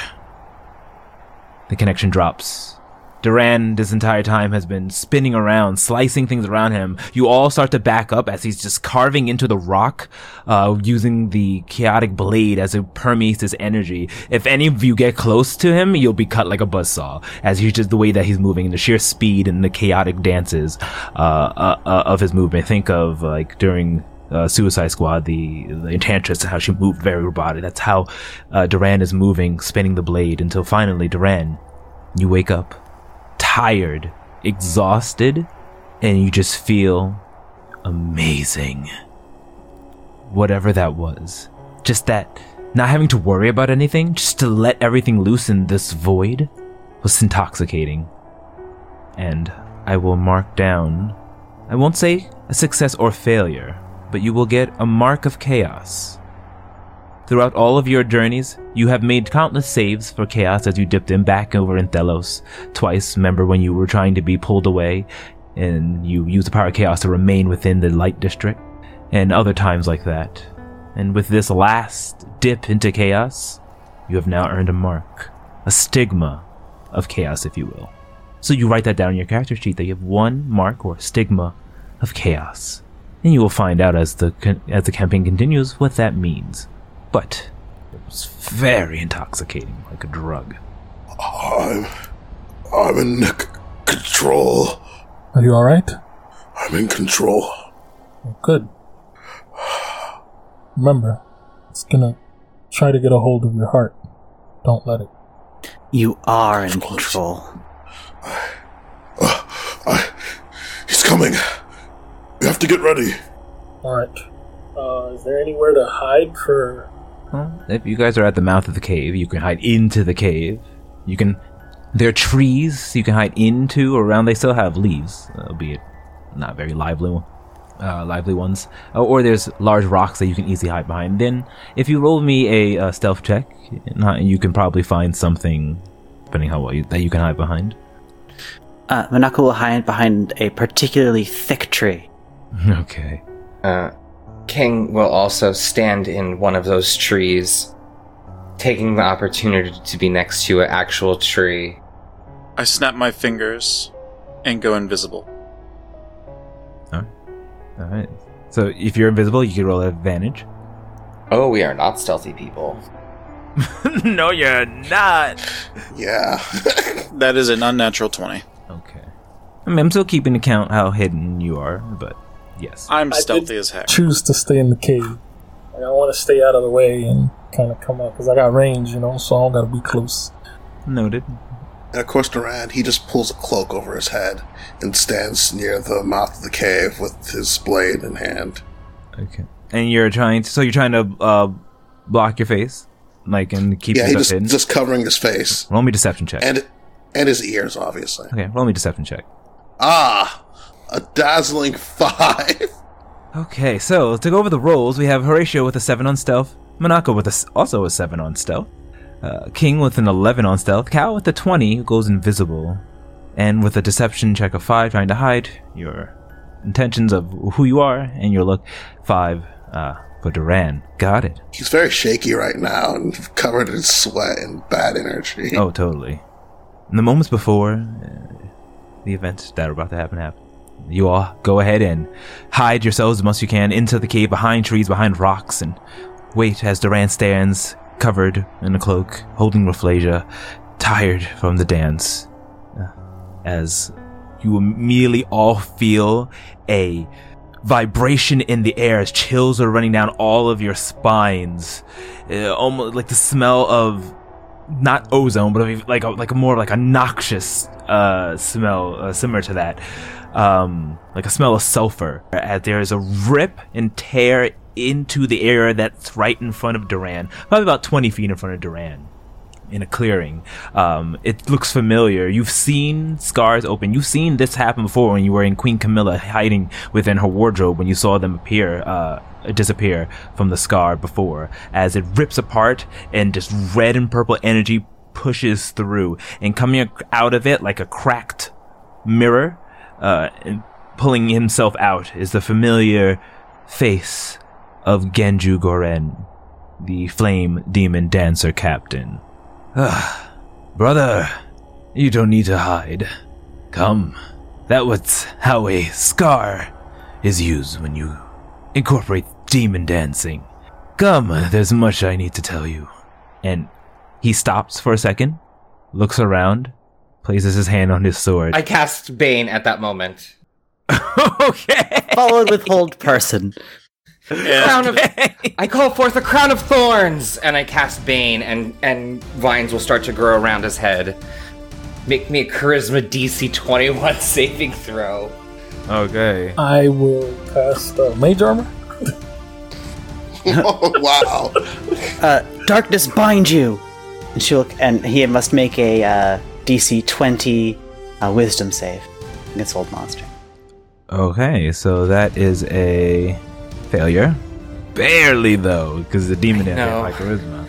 The connection drops. Duran, this entire time, has been spinning around, slicing things around him. You all start to back up as he's just carving into the rock, uh, using the chaotic blade as it permeates his energy. If any of you get close to him, you'll be cut like a buzzsaw, as he's just the way that he's moving, the sheer speed and the chaotic dances, uh, uh, uh of his movement. Think of, like, during... Uh, Suicide Squad, the, the Enchantress, how she moved very robotic. That's how uh, Duran is moving, spinning the blade, until finally, Duran, you wake up, tired, exhausted, and you just feel amazing. Whatever that was. Just that, not having to worry about anything, just to let everything loose in this void, was intoxicating. And I will mark down, I won't say a success or failure, but you will get a mark of chaos. Throughout all of your journeys, you have made countless saves for chaos as you dipped in back over in Thelos twice. Remember when you were trying to be pulled away and you used the power of chaos to remain within the light district, and other times like that. And with this last dip into chaos, you have now earned a mark, a stigma of chaos, if you will. So you write that down in your character sheet that you have one mark or stigma of chaos. And you will find out as the as the campaign continues what that means. But it was very intoxicating, like a drug. I'm, I'm in c- control. Are you alright? I'm in control. Oh, good. Remember, it's gonna try to get a hold of your heart. Don't let it. You are in control. I, uh, I, he's coming. We have to get ready. Alright. Uh, is there anywhere to hide for... Well, if you guys are at the mouth of the cave, you can hide into the cave. You can... There are trees you can hide into or around. They still have leaves, albeit not very lively, uh, lively ones. Uh, or there's large rocks that you can easily hide behind. Then, if you roll me a uh, stealth check, you can probably find something, depending how well you, that you can hide behind. Uh, Manako will hide behind a particularly thick tree. Okay. Uh, King will also stand in one of those trees, taking the opportunity to be next to an actual tree. I snap my fingers and go invisible. Alright. Alright. So if you're invisible, you can roll an advantage. Oh, we are not stealthy people. No, you're not. Yeah. That is an unnatural twenty. Okay. I mean, I'm still keeping account how hidden you are, but yes. I'm I stealthy did as heck. Choose to stay in the cave. Like, I want to stay out of the way and kind of come out because I got range, you know, so I don't got to be close. Noted. And of course, Duran, he just pulls a cloak over his head and stands near the mouth of the cave with his blade in hand. Okay. And you're trying to, so you're trying to uh, block your face? Like, and keep Yeah, he yourself just, hidden? just covering his face. Roll me deception check. And and his ears, obviously. Okay, roll me deception check. Ah! A dazzling five! Okay, so to go over the rolls, we have Horatio with a seven on stealth, Monaco with a, s- also a seven on stealth, uh, King with an eleven on stealth, Cal with a twenty, who goes invisible, and with a deception check of five, trying to hide your intentions of who you are and your look, five uh, for Duran. Got it. He's very shaky right now and covered in sweat and bad energy. Oh, totally. In the moments before uh, the events that are about to happen happen, you all go ahead and hide yourselves as much as you can into the cave, behind trees, behind rocks, and wait as Duran stands covered in a cloak, holding Rafflesia, tired from the dance, uh, as you immediately all feel a vibration in the air as chills are running down all of your spines, uh, almost like the smell of not ozone, but of like a, like a more like a noxious uh, smell, uh, similar to that, um, like a smell of sulfur. As there is a rip and tear into the area that's right in front of Duran, probably about twenty feet in front of Duran, in a clearing. Um, it looks familiar. You've seen scars open. You've seen this happen before when you were in Queen Camilla hiding within her wardrobe, when you saw them appear, uh, disappear from the scar before, as it rips apart and just red and purple energy pushes through, and coming out of it like a cracked mirror, uh, and pulling himself out is the familiar face of Genju Goren, the flame demon dancer captain. Ah, brother, you don't need to hide. Come. That was how a scar is used when you incorporate demon dancing. Come, there's much I need to tell you. And he stops for a second, looks around, places his hand on his sword. I cast Bane at that moment. Okay. Followed with hold person. Crown of, I call forth a crown of thorns, and I cast Bane, and, and vines will start to grow around his head. Make me a charisma D C twenty-one saving throw. Okay. I will cast uh, Mage Armor. Oh, wow. Uh, darkness bind you! And she'll and he must make a uh, D C twenty uh, Wisdom save against Old Monster. Okay, so that is a failure. Barely, though, because the demon didn't know. have my charisma.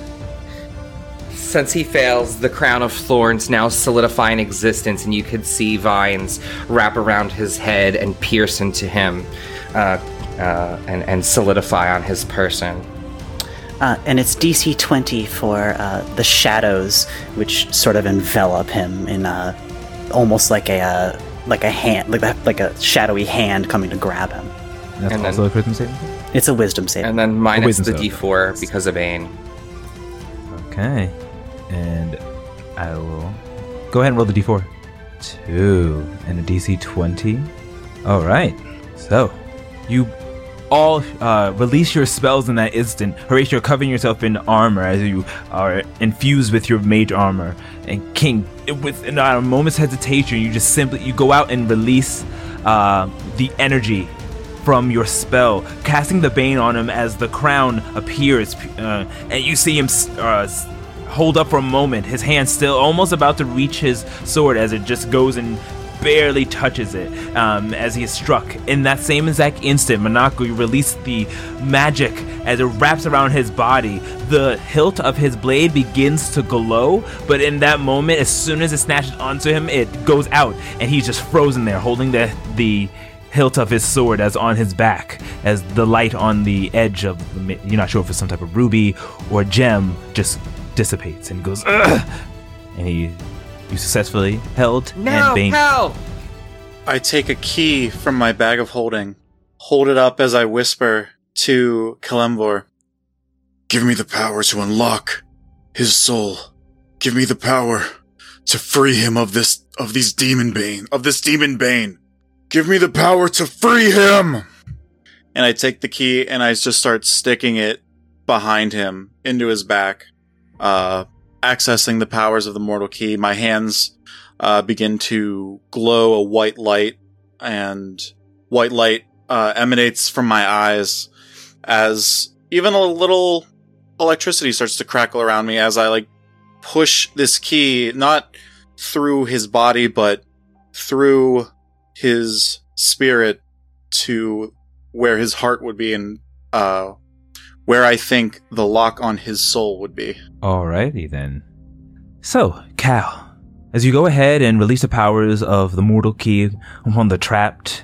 Since he fails, the crown of thorns now solidify in existence, and you could see vines wrap around his head and pierce into him, uh, uh, and, and solidify on his person. Uh, and it's D C twenty for uh, the shadows, which sort of envelop him in uh, almost like a uh, like a hand, like a, like a shadowy hand coming to grab him. That's And also then- a charisma saving throw? It's a Wisdom save. And then minus wisdom the save. D four because of Bane. Okay. And I will go ahead and roll the d four. Two and a D C twenty. All right. So you all uh, release your spells in that instant. Horatio, covering yourself in armor as you are infused with your mage armor. And King, with not a moment's hesitation, you just simply you go out and release uh, the energy from your spell, casting the Bane on him as the crown appears, uh, and you see him uh, hold up for a moment, his hand still almost about to reach his sword as it just goes and barely touches it um, as he is struck. In that same exact instant, Monaco, you release the magic as it wraps around his body. The hilt of his blade begins to glow, but in that moment, as soon as it snatches onto him, it goes out, and he's just frozen there, holding the the hilt of his sword as on his back, as the light on the edge of the, you're not sure if it's some type of ruby or gem, just dissipates and goes, ugh! And he, you successfully held Now, and Bane. help! I take a key from my bag of holding, hold it up as I whisper to Kalemvor. Give me the power to unlock his soul. Give me the power to free him of this, of these demon bane, of this demon bane. Give me the power to free him! And I take the key and I just start sticking it behind him into his back, uh, accessing the powers of the mortal key. My hands uh, begin to glow a white light, and white light uh, emanates from my eyes as even a little electricity starts to crackle around me as I like push this key, not through his body, but through his spirit to where his heart would be, and uh, where I think the lock on his soul would be. Alrighty then. So, Cal, as you go ahead and release the powers of the mortal key upon the trapped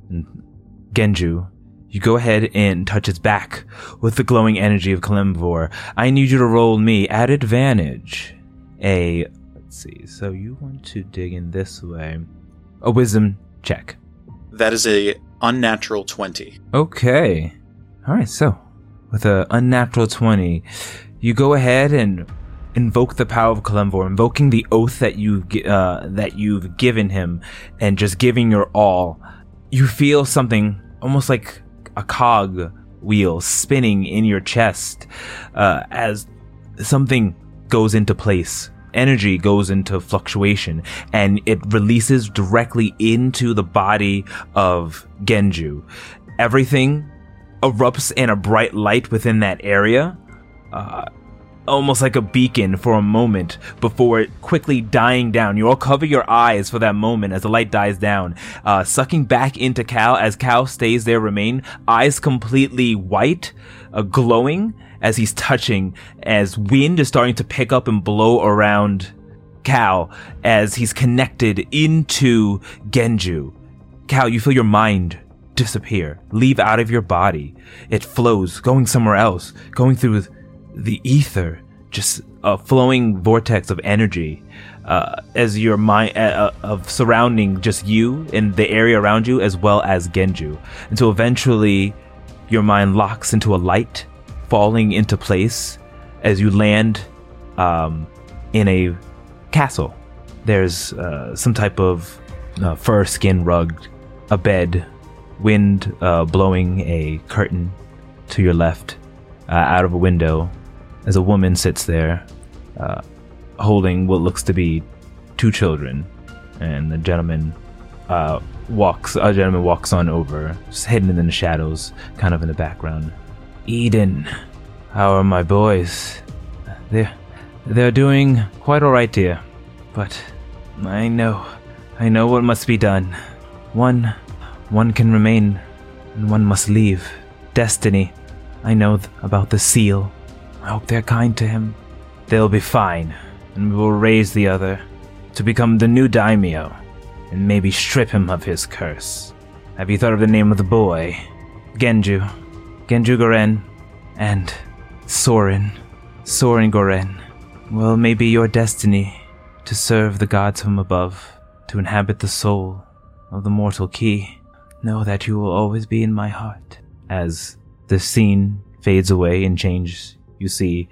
Genju, you go ahead and touch its back with the glowing energy of Kalimvor. I need you to roll me at advantage a, let's see, so you want to dig in this way, a wisdom check. That is a unnatural twenty. Okay. Alright, so with a unnatural twenty, you go ahead and invoke the power of Kalimvor, invoking the oath that you uh, that you've given him, and just giving your all. You feel something almost like a cog wheel spinning in your chest uh, as something goes into place. Energy goes into fluctuation, and it releases directly into the body of Genju. Everything erupts in a bright light within that area, uh, almost like a beacon for a moment before it quickly dying down. You all cover your eyes for that moment as the light dies down, uh, sucking back into Cal as Cal stays there, remain, eyes completely white, uh, glowing as he's touching, as wind is starting to pick up and blow around Cal as he's connected into Genju. Cal, you feel your mind disappear, leave out of your body. It flows, going somewhere else, going through the ether, just a flowing vortex of energy, uh, as your mind uh, of surrounding just you and the area around you, as well as Genju, until eventually your mind locks into a light, falling into place as you land um, in a castle. There's uh, some type of uh, fur skin rug, a bed, wind uh, blowing a curtain to your left, uh, out of a window, as a woman sits there, uh, holding what looks to be two children, and the gentleman uh, walks. A gentleman walks on over, just hidden in the shadows, kind of in the background. Eden, how are my boys? They're they're doing quite all right, dear, but I know, I know what must be done. One, one can remain, and one must leave. Destiny. I know th- about the seal. I hope they're kind to him. They'll be fine, and we will raise the other to become the new daimyo, and maybe strip him of his curse. Have you thought of the name of the boy? Genju. Genju Goren. And Soren. Soren Goren. Well, maybe your destiny to serve the gods from above, to inhabit the soul of the mortal key. Know that you will always be in my heart. As the scene fades away and changes, you see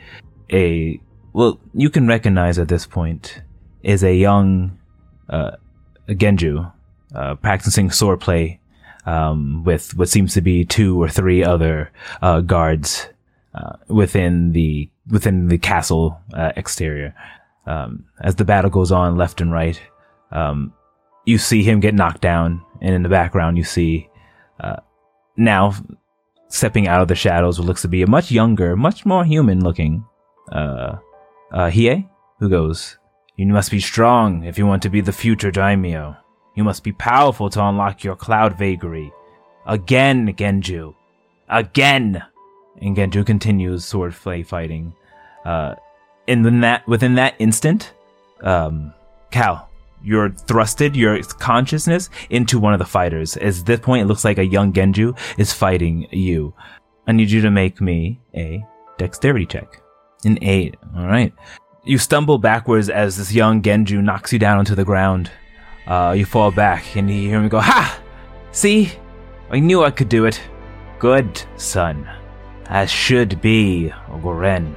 a, well, you can recognize at this point, is a young uh, a Genju uh, practicing swordplay um, with what seems to be two or three other uh, guards uh, within the within the castle uh, exterior. Um, as the battle goes on left and right, um, you see him get knocked down, and in the background you see uh, now stepping out of the shadows what looks to be a much younger, much more human-looking uh, uh, Hiei, who goes, "You must be strong if you want to be the future daimyo. You must be powerful to unlock your cloud vagary. Again, Genju. Again!" And Genju continues swordplay fighting. Uh, and within that, within that instant, um, Cal, you're thrusted, your consciousness, into one of the fighters. At this point, it looks like a young Genju is fighting you. I need you to make me a dexterity check. An eight. Alright. You stumble backwards as this young Genju knocks you down onto the ground. Uh, you fall back, and you hear him go, "Ha! See? I knew I could do it. Good, son. As should be, Goren.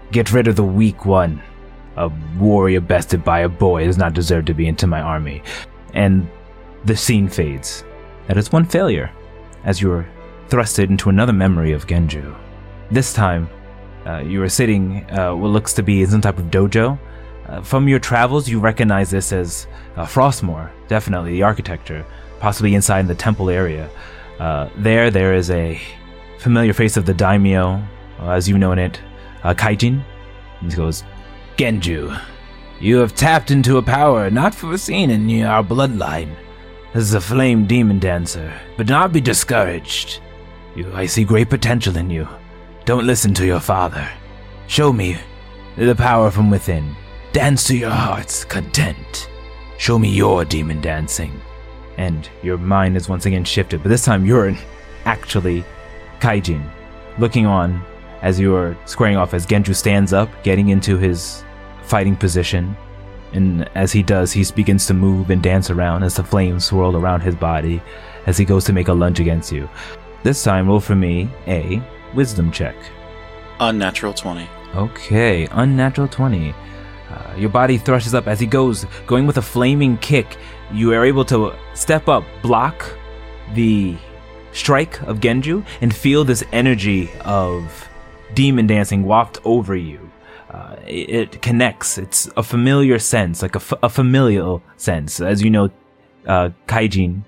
Get rid of the weak one. A warrior bested by a boy does not deserve to be into my army. And the scene fades. That is one failure, as you are thrusted into another memory of Genju. This time, uh, you are sitting uh, what looks to be some type of dojo. Uh, from your travels, you recognize this as uh, Frostmoor, definitely, the architecture, possibly inside the temple area. Uh, there, there is a familiar face of the daimyo, uh, as you know it, uh, Kaijin. He goes, Genju, you have tapped into a power not foreseen in our bloodline. This is a flame demon dancer, but do not be discouraged. You, I see great potential in you. Don't listen to your father. Show me the power from within. Dance to your heart's content. Show me your demon dancing. And your mind is once again shifted, but this time you're actually Kaijin, looking on as you are squaring off as Genju stands up, getting into his fighting position. And as he does, he begins to move and dance around as the flames swirl around his body as he goes to make a lunge against you. This time, roll for me a wisdom check. Unnatural twenty. Okay, unnatural twenty. Uh, your body thrushes up as he goes, going with a flaming kick. You are able to step up, block the strike of Genju, and feel this energy of demon dancing waft over you. Uh, it, it connects. It's a familiar sense, like a, f- a familial sense. As you know, uh, Kaijin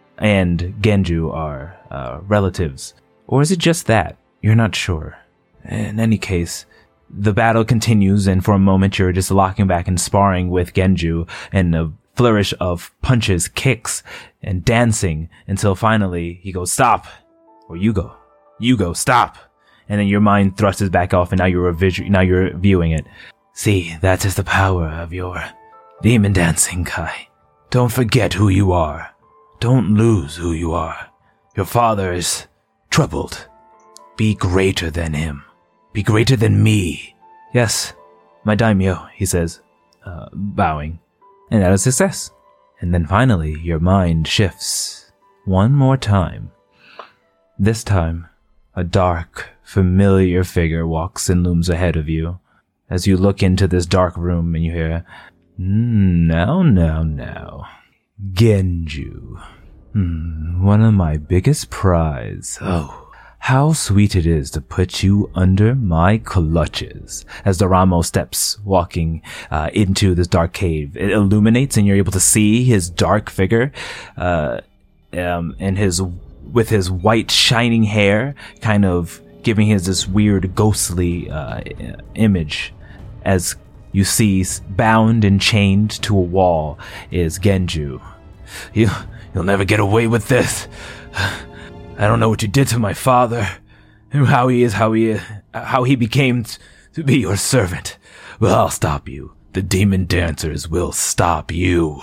and Genju are uh, relatives. Or is it just that? You're not sure. In any case, the battle continues, and for a moment you're just locking back and sparring with Genju, and a flourish of punches, kicks, and dancing until finally he goes, stop! Or you go. You go, stop! And then your mind thrusts back off, and now you're visu- now you're viewing it. See, that is the power of your demon dancing, Kai. Don't forget who you are. Don't lose who you are. Your father is troubled. Be greater than him. Be greater than me. Yes, my daimyo, he says, uh, bowing. And that is success. And then finally, your mind shifts one more time. This time, a dark, familiar figure walks and looms ahead of you. As you look into this dark room and you hear, mm, now, now, now. Genju. Hmm, one of my biggest prize. Oh. How sweet it is to put you under my clutches. As Doramo steps walking uh, into this dark cave, it illuminates and you're able to see his dark figure uh, um, and his with his white shining hair kind of giving his this weird ghostly uh, image. As you see bound and chained to a wall is Genju. You, you'll never get away with this. I don't know what you did to my father, and how he is, how he, how he became t- to be your servant. Well, I'll stop you. The demon dancers will stop you.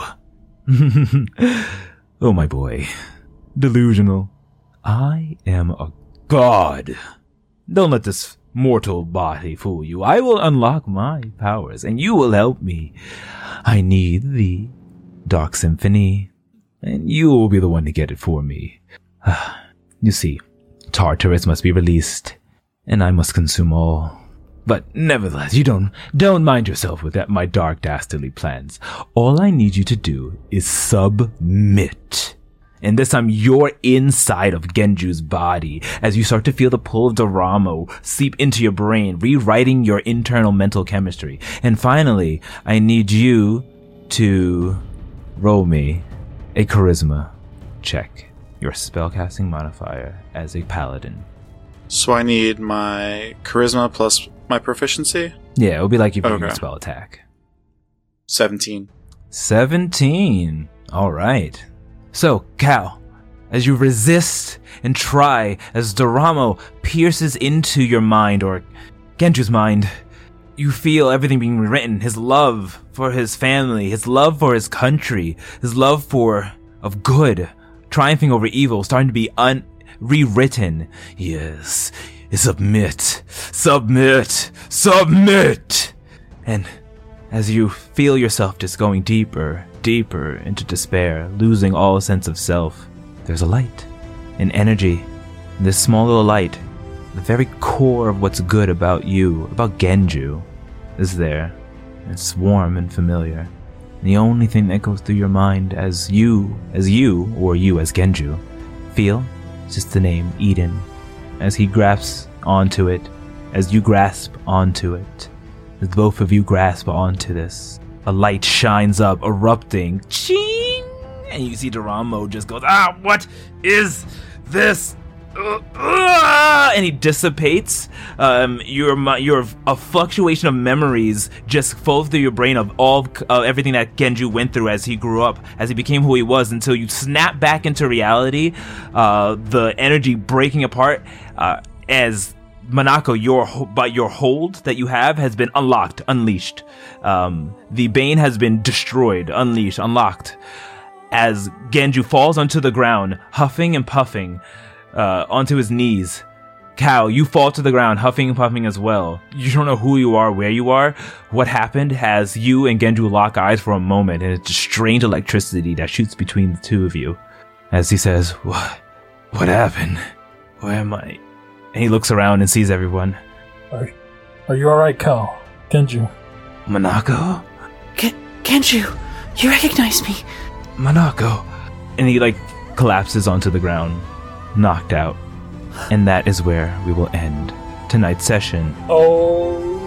Oh, my boy. Delusional. I am a god. Don't let this mortal body fool you. I will unlock my powers, and you will help me. I need the Dark Symphony, and you will be the one to get it for me. You see, Tartarus must be released, and I must consume all. But nevertheless, you don't don't mind yourself with that, my dark dastardly plans. All I need you to do is submit. And this time you're inside of Genju's body as you start to feel the pull of Doramo seep into your brain, rewriting your internal mental chemistry. And finally, I need you to roll me a charisma check. Your spellcasting modifier as a paladin. So I need my charisma plus my proficiency? Yeah, it would be like if you Okay. use spell attack. seventeen. seventeen. All right. So, Cal, as you resist and try, as Doramo pierces into your mind, or Genju's mind, you feel everything being rewritten. His love for his family, his love for his country, his love for of good, triumphing over evil, starting to be un- rewritten. Yes, submit, submit, submit. And as you feel yourself just going deeper, deeper into despair, losing all sense of self, there's a light, an energy. This small little light the very core of what's good about you, about Genju, is there. It's warm and familiar. And the only thing that goes through your mind as you, as you, or you as Genju, feel is just the name Eden. As he grasps onto it, as you grasp onto it, as both of you grasp onto this, a light shines up, erupting. Ching! And you see Duramo just goes, ah, what is this? Uh, uh, and he dissipates. Um, your your a fluctuation of memories just flows through your brain of all uh, everything that Genju went through as he grew up, as he became who he was, until you snap back into reality. Uh, the energy breaking apart uh, as Manako, your but your hold that you have has been unlocked, unleashed. Um, the Bane has been destroyed, unleashed, unlocked. As Genju falls onto the ground, huffing and puffing. Uh, onto his knees. Cal, you fall to the ground, huffing and puffing as well. You don't know who you are, where you are, what happened, as you and Genju lock eyes for a moment, and it's a strange electricity that shoots between the two of you. As he says, What? What happened? Where am I? And he looks around and sees everyone. Are, are you alright, Cal? Genju? Manako? Gen- Genju, you recognize me? Manako. And he, like, collapses onto the ground. Knocked out. And that is where we will end tonight's session. Oh.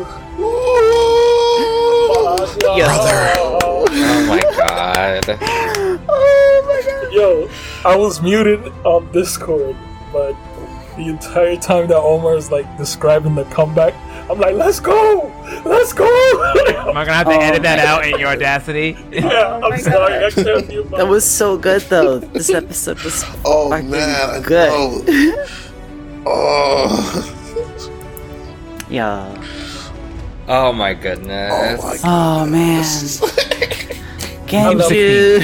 Brother. Oh my god. Oh my god. Yo, I was muted on Discord, but the entire time that Omar is like describing the comeback, I'm like, let's go! Let's go! Am I gonna have to oh edit that out in your Audacity? Yeah, I'm sorry. I can't do That was so good, though. This episode was Oh fucking man, good. I oh. Yeah. Oh my goodness. Oh, my Oh man. Genju.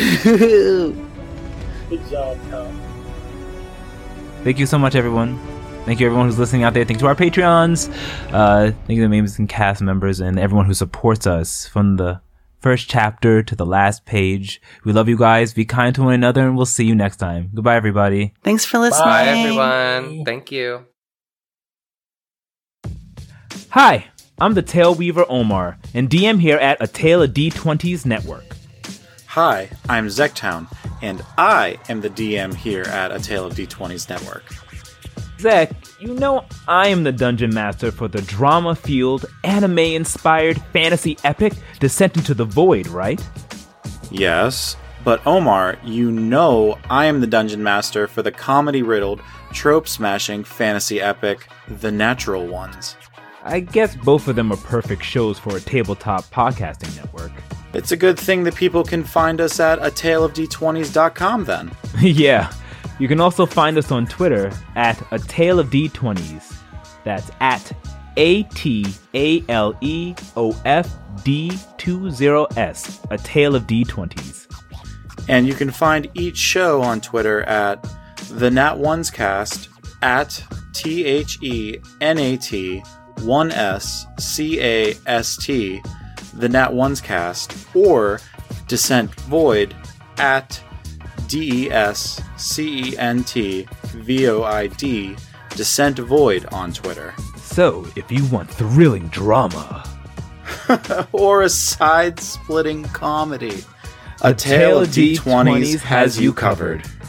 Good job, Cal. Thank you so much, everyone. Thank you, everyone who's listening out there. Thank you to our Patreons. Uh, thank you to the amazing cast members and everyone who supports us from the first chapter to the last page. We love you guys. Be kind to one another, and we'll see you next time. Goodbye, everybody. Thanks for listening. Bye, everyone. Thank you. Hi, I'm the Tale Weaver Omar, and D M here at A Tale of D twenties Network. Hi, I'm Zektown, and I am the D M here at A Tale of D twenties Network. Zek, you know I am the Dungeon Master for the drama-fueled, anime-inspired fantasy epic Descent into the Void, right? Yes, but Omar, you know I am the Dungeon Master for the comedy-riddled, trope-smashing fantasy epic The Natural Ones. I guess both of them are perfect shows for a tabletop podcasting network. It's a good thing that people can find us at a tale of d twenties dot com then. Yeah. You can also find us on Twitter at A Tale of D twenties. That's at A T A L E O F D twenty S. A Tale of D twenties. And you can find each show on Twitter at The Nat Ones Cast, at T H E N A T one S C A S T, The Nat Ones Cast, or Descent Void at D E S C E N T V O I D, Descent Void on Twitter. So, if you want thrilling drama, or a side-splitting comedy, A, a Tale, Tale of D twenties has you covered.